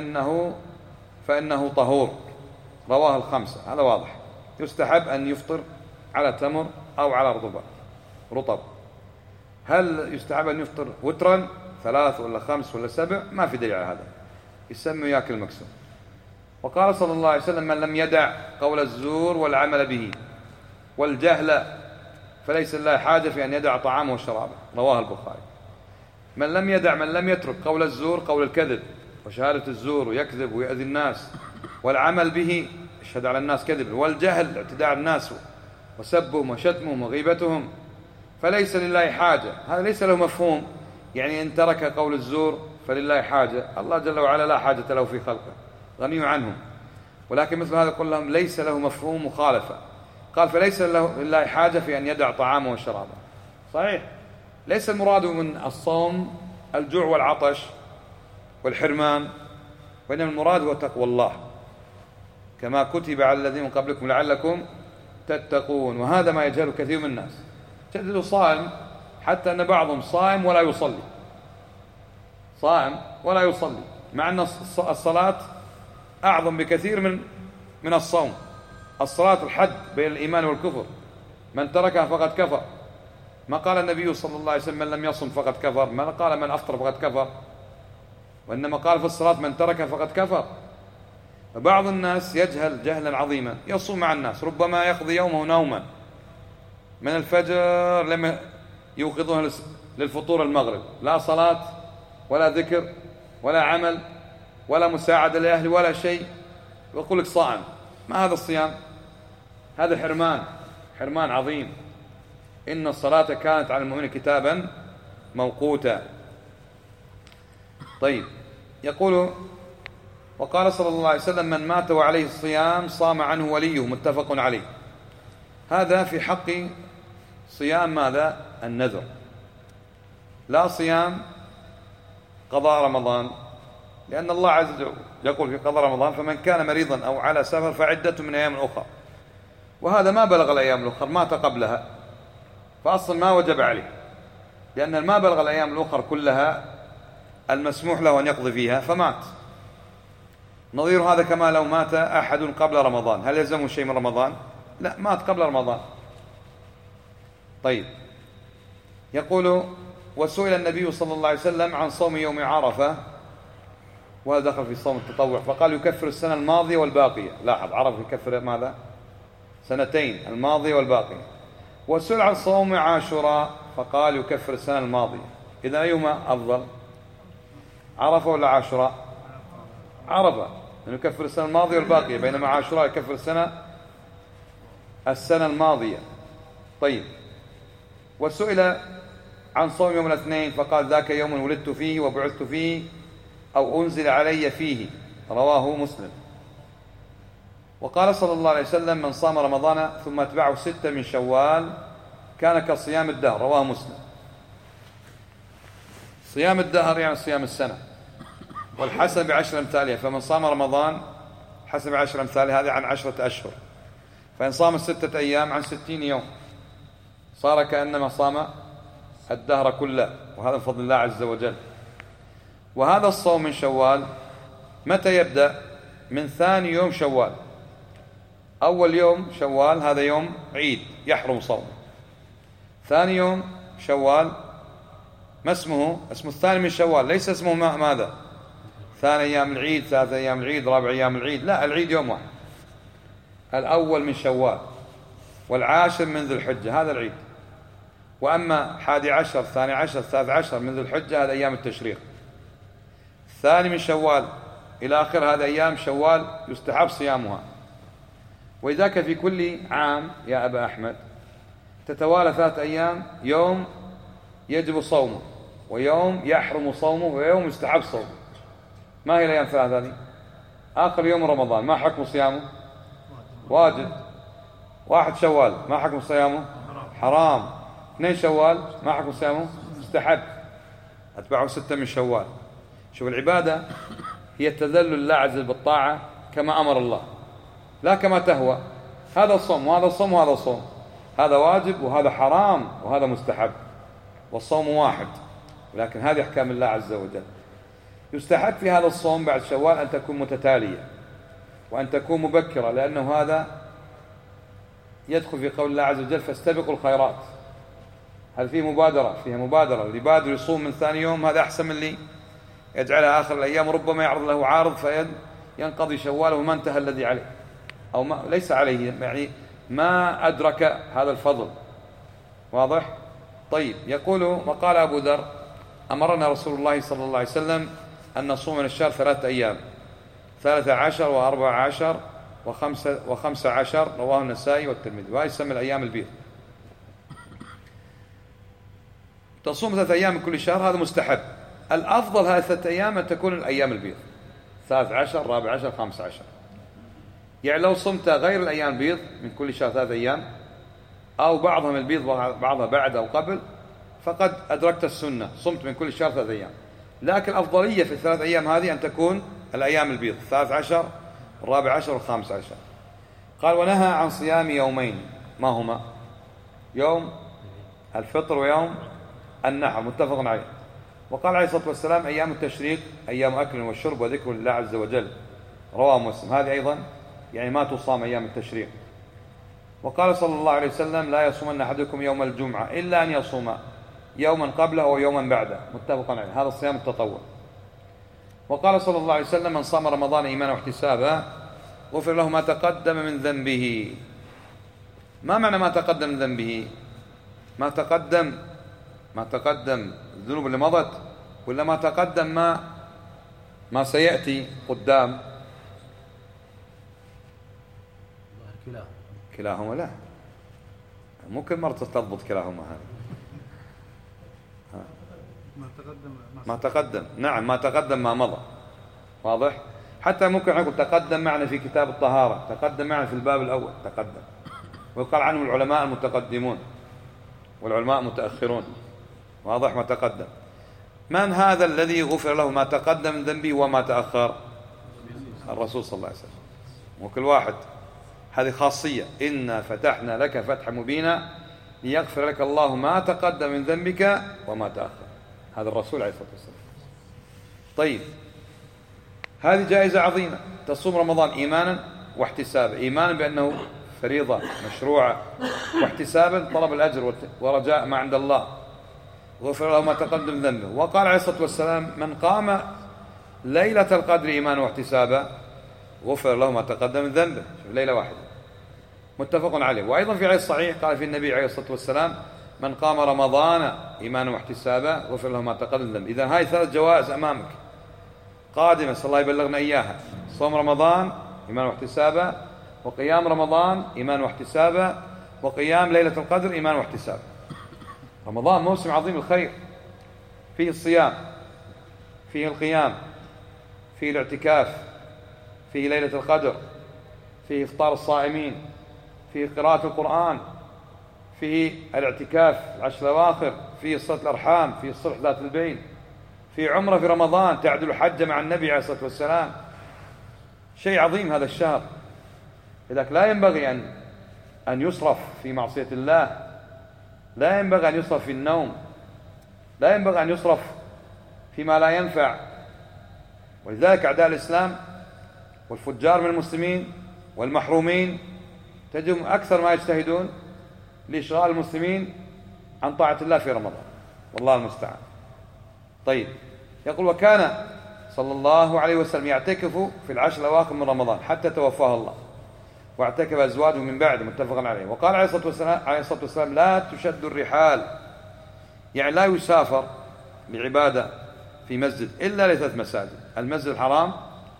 فإنه طهور. رواه الخمسة. هذا واضح. يستحب أن يفطر على تمر أو على رطب. هل يستحب أن يفطر وترا 3 ولا 5 ولا 7؟ ما في دليل على هذا، يسمى ياكل مكسوم. وقال صلى الله عليه وسلم: من لم يدع قول الزور والعمل به والجهل فليس لله حاجة في أن يدع طعامه وشرابه. رواه البخاري. من لم يترك قول الزور، قول الكذب وشهادة الزور، ويكذب ويؤذي الناس، والعمل به يشهد على الناس كذب، والجهل اعتداء على الناس وسبهم وشتمهم وغيبتهم، فليس لله حاجة. هذا ليس له مفهوم، يعني إن ترك قول الزور فلله حاجة. الله جل وعلا لا حاجة له في خلقه، غني عنهم. ولكن مثل هذا يقول لهم ليس له مفهوم مخالفة. قال: فليس لله حاجة في أن يدع طعامه وشرابه. صحيح، ليس المراد من الصوم الجوع والعطش والحرمان، وإنما المراد هو تقوى الله، كما كتب على الذين من قبلكم لعلكم تتقون. وهذا ما يجهله كثير من الناس. تجده صائم، حتى أن بعضهم صائم ولا يصلي، صائم ولا يصلي، مع أن الصلاة أعظم بكثير من الصوم. الصلاة الحد بين الإيمان والكفر، من تركها فقد كفر. ما قال النبي صلى الله عليه وسلم: من لم يصم فقد كفر، ما قال من أفطر فقد كفر، وإنما قال في الصلاة: من تركها فقد كفر. فبعض الناس يجهل جهلا عظيما، يصوم مع الناس، ربما يقضي يومه نوما من الفجر لما يوقظه للفطور المغرب، لا صلاة ولا ذكر ولا عمل ولا مساعدة لأهله ولا شيء، ويقول لك صائم. ما هذا الصيام؟ هذا حرمان عظيم. إن الصلاة كانت على المؤمنين كتابا موقوتا. طيب، يقول: وقال صلى الله عليه وسلم: من مات وعليه الصيام صام عنه وليه. متفق عليه. هذا في حق صيام ماذا؟ النذر. لا صيام قضاء رمضان، لأن الله عز وجل يقول في قضاء رمضان: فمن كان مريضا أو على سفر فعدة من أيام أخرى. وهذا ما بلغ الأيام الأخرى، مات قبلها، فأصلا ما وجب عليه، لأن ما بلغ الأيام الأخرى كلها المسموح له أن يقضي فيها فمات. نظير هذا كما لو مات أحد قبل رمضان، هل يلزمه شيء من رمضان؟ لا، مات قبل رمضان. طيب، يقول: وسئل النبي صلى الله عليه وسلم عن صوم يوم عرفة، وهذا دخل في صوم التطوع، فقال: يكفر السنة الماضية والباقية. لاحظ، عرفة يكفر ماذا؟ سنتين، الماضية والباقية. وسئل عن صوم عاشوراء فقال: يكفر السنة الماضية. إذا أيهما أفضل؟ عرفة ولا عاشوراء؟ عرفة، لأنه يكفر السنة الماضية والباقية، بينما عاشوراء يكفر السنة الماضية. طيب، وسئل عن صوم يوم الاثنين فقال: ذاك يوم ولدت فيه وبعثت فيه أو أنزل علي فيه، رواه مسلم. وقال صلى الله عليه وسلم: من صام رمضان ثم اتبعه 6 من شوال كان كصيام الدهر، رواه مسلم. صيام الدهر يعني صيام السنة، والحسن ب10 أمثالها، فمن صام رمضان حسب 10 أمثالها، هذه عن 10 أشهر، فإن صام 6 أيام عن 60 يوم صار كأنما صام الدهر كله، وهذا بفضل الله عز وجل. وهذا الصوم من شوال متى يبدأ؟ من ثاني يوم شوال. أول يوم شوال هذا يوم عيد يحرم صومه. ثاني يوم شوال ما اسمه؟ اسمه الثاني من شوال، ليس اسمه ماذا؟ ثاني أيام العيد، 3 أيام العيد، 4 أيام العيد، لا، العيد يوم واحد. الأول من شوال، والعاشر من ذي الحجة، هذا العيد. وأما 11 12 13 من ذي الحجة هذا أيام التشريق. الثاني من شوال إلى آخر هذا أيام شوال يستحب صيامها. وإذاك في كل عام يا أبا أحمد تتوالى 3 أيام، يوم يجب صومه، ويوم يحرم صومه، ويوم يستحب صومه. ما هي الأيام 3 هذه؟ آخر يوم رمضان ما حكم صيامه؟ واجب. 1 شوال ما حكم صيامه؟ حرام. 2 شوال ما حكم صيامه؟ مستحب. أتبعه 6 من شوال. شوف، العبادة هي التذلل لله عز وجل بالطاعة كما أمر الله، لا كما تهوى. هذا الصوم وهذا الصوم وهذا الصوم، هذا واجب وهذا حرام وهذا مستحب، والصوم واحد، ولكن هذه أحكام الله عز وجل. يستحب في هذا الصوم بعد شوال أن تكون متتالية، وأن تكون مبكرة، لأنه هذا يدخل في قول الله عز وجل: فاستبقوا الخيرات. هل فيه مبادرة؟ فيها مبادرة. اللي بادر يصوم من ثاني يوم هذا أحسن من اللي يجعلها آخر الأيام، ربما يعرض له عارض فينقضي شواله وما انتهى الذي عليه، أو ما ليس عليه، يعني ما أدرك هذا الفضل. واضح؟ طيب، يقول: وقال أبو ذر: أمرنا رسول الله صلى الله عليه وسلم أن نصوم من الشهر 3 أيام، 13 و14 و15، رواه النسائي والترمذي. وهذه يسمى الأيام البيض. تصوم 3 أيام من كل شهر، هذا مستحب. الأفضل هذه 3 أيام أن تكون الأيام البيض، 13 14 15. يعني لو صمت غير الأيام البيض من كل شهر 3 أيام، أو بعضها من البيض بعضها بعد أو قبل، فقد أدركت السنة، صمت من كل شهر 3 أيام. لكن الأفضلية في 3 أيام هذه أن تكون الأيام البيض، 13 14 و15. قال: ونهى عن صيام يومين، ما هما؟ يوم الفطر ويوم النحر، متفق عليه. وقال عليه الصلاة والسلام: أيام التشريق أيام أكل وشرب وذكر لله عز وجل، رواه مسلم. هذه أيضا يعني ما تصام أيام التشريق. وقال صلى الله عليه وسلم: لا يصومن أحدكم يوم الجمعة إلا أن يصوم يوما قبله ويوما بعده، متفق عليه. هذا الصيام التطوع. وقال صلى الله عليه وسلم: من صام رمضان إيمانا واحتسابا غفر له ما تقدم من ذنبه. ما معنى ما تقدم من ذنبه؟ ما تقدم الذنوب اللي مضت، ولا ما تقدم ما سيأتي قدام؟ كلاهما. لا، ممكن مرة تضبط كلاهما. هذا ما تقدم، نعم، ما تقدم ما مضى. واضح؟ حتى ممكن نقول تقدم معنا في كتاب الطهارة، تقدم معنا في الباب الأول، تقدم. ويقال عنهم العلماء المتقدمون والعلماء المتأخرون. واضح ما تقدم. من هذا الذي غفر له ما تقدم من ذنبه وما تأخر؟ الرسول صلى الله عليه وسلم. وكل واحد هذه خاصية، إنا فتحنا لك فتحا مبينا ليغفر لك الله ما تقدم من ذنبك وما تأخر. هذا الرسول عليه الصلاة والسلام. طيب، هذه جائزة عظيمة، تصوم رمضان إيمانا واحتسابا، إيمانا بأنه فريضة مشروعة، واحتسابا طلب الأجر ورجاء ما عند الله، غفر له ما تقدم ذنبه. وقال عليه الصلاة والسلام: من قام ليلة القدر إيمانا واحتسابا غفر له ما تقدم من ذنبه. ليلة واحدة، متفق عليه. وأيضا في حديث صحيح قال في النبي عليه الصلاة والسلام: من قام رمضان إيمانا واحتسابا غفر له ما تقدم من ذنبه. إذن هاي 3 جوائز أمامك قادمة، صلى الله يبلغنا إياها: صوم رمضان إيمانا واحتسابا، وقيام رمضان إيمانا واحتسابا، وقيام ليلة القدر إيمانا واحتسابا. رمضان موسم عظيم الخير، فيه الصيام، فيه القيام، فيه الاعتكاف، فيه ليلة القدر، فيه إفطار الصائمين، فيه قراءة القرآن، فيه الاعتكاف العشر الأواخر، فيه صلة الأرحام، فيه الصلح ذات البين، فيه عمرة في رمضان تعدل حجة مع النبي عليه الصلاة والسلام. شيء عظيم هذا الشهر، لذلك لا ينبغي أن يصرف في معصية الله، لا ينبغي أن يصرف في النوم، لا ينبغي أن يصرف فيما لا ينفع. ولذلك أعداء الإسلام والفجار من المسلمين والمحرومين تجدهم أكثر ما يجتهدون لإشغال المسلمين عن طاعة الله في رمضان، والله المستعان. طيب، يقول: وكان صلى الله عليه وسلم يعتكف في العشر الأواخر من رمضان حتى توفاه الله، واعتكف أزواجه من بعد، متفق عليه. وقال عليه الصلاة والسلام: لا تشد الرحال، يعني لا يسافر لعبادة في مسجد إلا ل3 مساجد: المسجد الحرام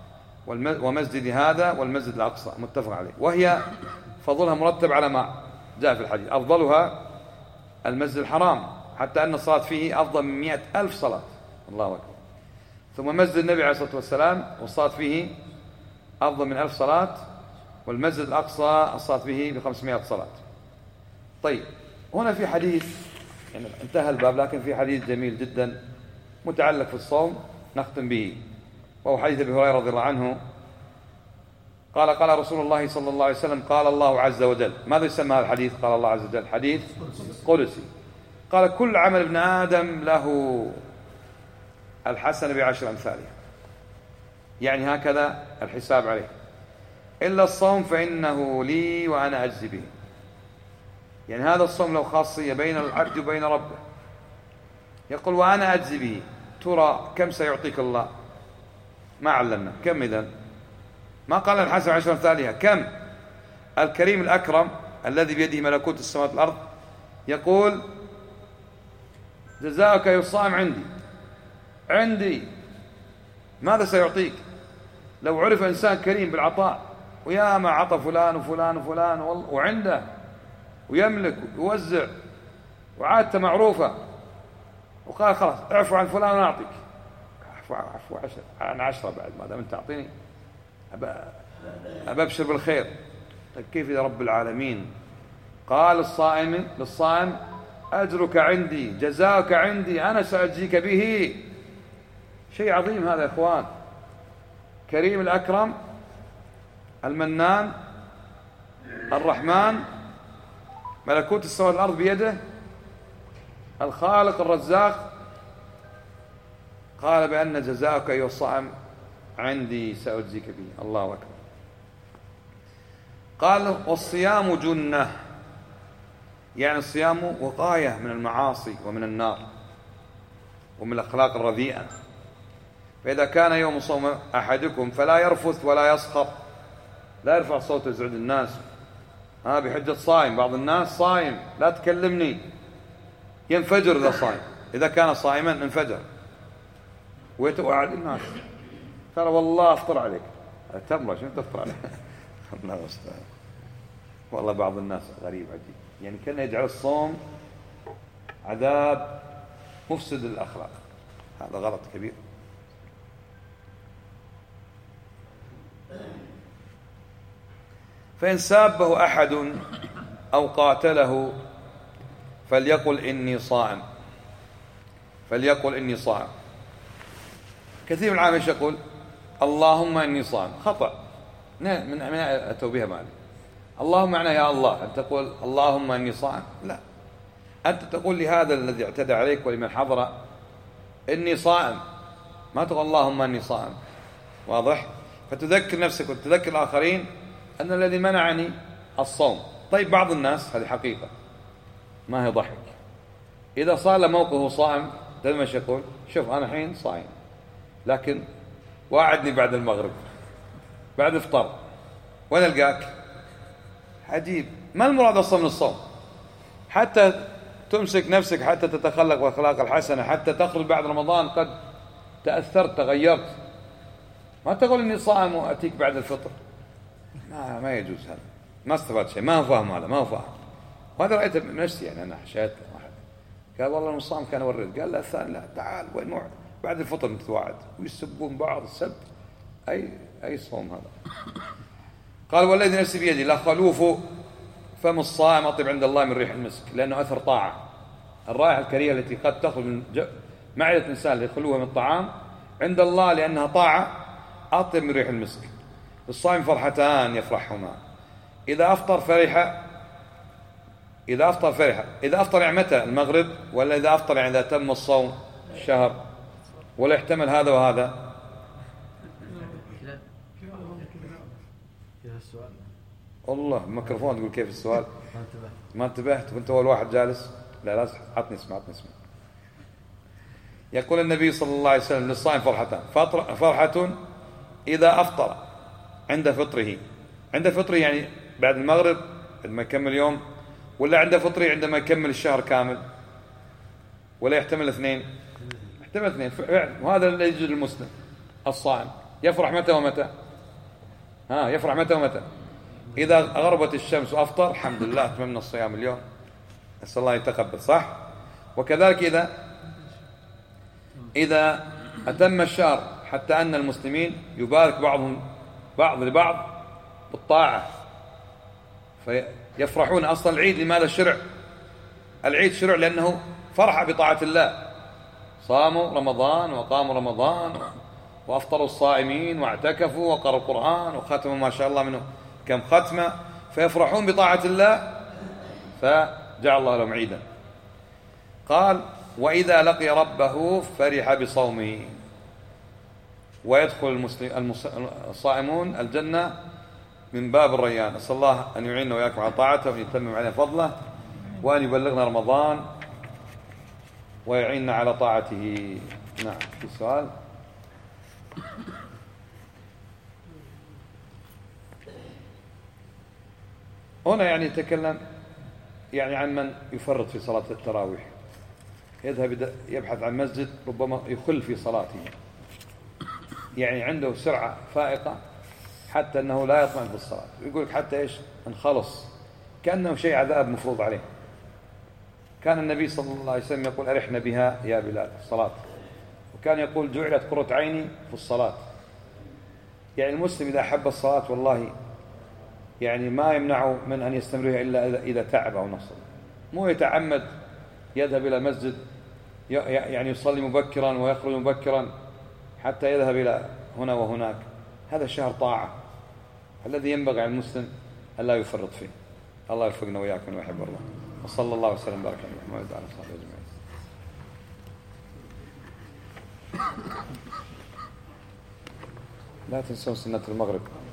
ومسجد هذا والمسجد الأقصى، متفق عليه. وهي فضلها مرتب على ما جاء في الحديث، أفضلها المسجد الحرام، حتى أن الصلاة فيه أفضل من 100,000 صلاة، الله أكبر. ثم مسجد النبي عليه الصلاة والسلام والصلاة فيه أفضل من 1000 صلاة، والمسجد الأقصى الصلاة فيه ب500 صلاة. طيب، هنا في حديث، يعني انتهى الباب، لكن في حديث جميل جدا متعلق في الصوم نختم به، وهو حديث أبي هريرة رضي الله عنه قال: قال رسول الله صلى الله عليه وسلم: قال الله عز وجل. ماذا يسمى هذا الحديث؟ قال الله عز وجل حديث قدسي. قال: كل عمل ابن آدم له الحسنة ب10 أمثالها، يعني هكذا الحساب عليه، إلا الصوم فإنه لي وأنا أجزي به. يعني هذا الصوم له خاصية بين العبد وبين ربه. يقول: وأنا أجزي به. ترى كم سيعطيك الله؟ ما علمنا كم، إذن ما قال الحسن 10 أمثالها، كم؟ الكريم الأكرم الذي بيده ملكوت السماوات والأرض يقول: جزاؤك أيها الصائم عندي. ماذا سيعطيك؟ لو عرف إنسان كريم بالعطاء، ويا ما عطى فلان وفلان وفلان وعنده ويملك ويوزع وعادته معروفة، وقال: خلاص اعفو عن فلان ونعطيك. عفو عن 10 بعد، ما دام انت تعطيني أبشر بالخير. طيب، كيف إذا رب العالمين قال للصائم: أجرك عندي، جزاؤك عندي، أنا سأجزيك به. شيء عظيم هذا يا إخوان. كريم الأكرم المنان الرحمن، ملكوت السماوات والأرض بيده، الخالق الرزاق، قال بأن جزاؤك أيها الصائم عندي سأجزيك به. الله أكبر. قال: والصيام جنة، يعني الصيام وقاية من المعاصي ومن النار ومن الأخلاق الرديئة. فإذا كان يوم صوم أحدكم فلا يرفث ولا يسخر، لا يرفع صوته يزعج الناس بحجة صائم. بعض الناس صائم لا تكلمني، ينفجر إذا صائم، إذا كان صائما انفجر ويتوعد الناس: ترى والله أفطر عليك. تمرة شنو تفطر عليك؟ الله المستعان. والله بعض الناس غريب عجيب، يعني كان يجعل الصوم عذاب مفسد للأخلاق. هذا غلط كبير. فإن سابه أحد أو قاتله فليقل: إني صائم. فليقل إني صائم. كثير من العامة يقول اللهم إني صائم، خطأ. من أتوا بها مالي. اللهم معناه يا الله، أن تقول اللهم إني صائم، لا، أنت تقول لهذا الذي اعتدى عليك ولمن حضر إني صائم، ما تقول اللهم إني صائم. واضح؟ فتذكر نفسك وتذكر الآخرين أن الذي منعني الصوم. طيب بعض الناس، هذه حقيقة ما هي ضحك، إذا صار له موقفه صائم دائما ايش يقول؟ شوف أنا الحين صايم، لكن واعدني بعد المغرب، بعد الفطر، وين ألقاك؟ عجيب. ما المراد أصلا من الصوم؟ حتى تمسك نفسك، حتى تتخلق بالأخلاق الحسنة، حتى تخرج بعد رمضان قد تأثرت تغيرت. ما تقول إني صائم وأتيك بعد الفطر، ما يجوز هذا، ما استفاد شيء، ما هو فاهم هذا، ما هو فاهم. وهذا رأيته بنفسي، يعني أنا حشيت واحد قال والله أنا صائم كان ورد، قال لا الثاني لا تعال وين موعد بعد الفطر نتواعد، ويسبون بعض السب. أي صوم هذا؟ قال والذي نفسي بيدي لخلوف فم الصائم أطيب عند الله من ريح المسك، لأنه أثر طاعة. الرائحة الكريهة التي قد تخرج من معدة إنسان ليخلوها من الطعام عند الله لأنها طاعة أطيب من ريح المسك. الصائم فرحتان يفرحهما، إذا أفطر فرح، إذا أفطر يعني متى؟ المغرب، ولا إذا أفطر يعني إذا تم الصوم شهر، ولا يحتمل هذا وهذا؟ والله الميكروفون تقول كيف السؤال؟ ما انتبهت، وانت أول واحد جالس. لا عطني اسمع. يقول النبي صلى الله عليه وسلم للصائم فرحتان، فرحة إذا أفطر عند فطره يعني بعد المغرب عندما يكمل يوم، ولا عند فطره عندما يكمل الشهر كامل، ولا يحتمل الاثنين؟ يحتمل الاثنين. وهذا الذي يجوز للمسلم الصائم يفرح متى ومتى؟ يفرح متى ومتى؟ إذا غربت الشمس وأفطر الحمد لله أتممنا الصيام اليوم، نسأل الله يتقبل، صح؟ وكذلك إذا أتم الشهر، حتى أن المسلمين يبارك بعضهم بعض لبعض بالطاعة، فيفرحون. أصلا العيد لماذا شرع؟ العيد شرع لأنه فرح بطاعة الله، صاموا رمضان وقاموا رمضان وأفطروا الصائمين واعتكفوا وقرأوا القرآن وختموا ما شاء الله منه كم ختمة، فيفرحون بطاعة الله، فجعل الله لهم عيدا. قال وإذا لقي ربه فرح بصومه. ويدخل الصائمون الجنة من باب الريان. أسأل الله أن يعيننا وإياكم على طاعته، وأن يتمم علينا فضله، وأن يبلغنا رمضان ويعيننا على طاعته. نعم، في سؤال؟ هنا يعني يتكلم يعني عن من يفرط في صلاة التراويح، يذهب يبحث عن مسجد ربما يخل في صلاته، يعني عنده سرعة فائقة حتى أنه لا يطمئن في الصلاة، يقول لك حتى إيش انخلص، كأنه شيء عذاب مفروض عليه. كان النبي صلى الله عليه وسلم يقول أرحنا بها يا بلال الصلاة، وكان يقول جعلت قرة عيني في الصلاة. يعني المسلم إذا أحب الصلاة والله يعني ما يمنعه من أن يستمرها إلا إذا تعب أو نصر، مو يتعمد يذهب إلى المسجد يعني يصلي مبكرا ويخرج مبكرا حتى يذهب إلى هنا وهناك. هذا شهر طاعة الذي ينبغي على المسلم أن لا يفرط فيه. الله يوفقنا وإياكم ويحب الله، وصلى الله وسلم وبارك على محمد وعلى آله وصحبه أجمعين. لا تنسوا سنة المغرب.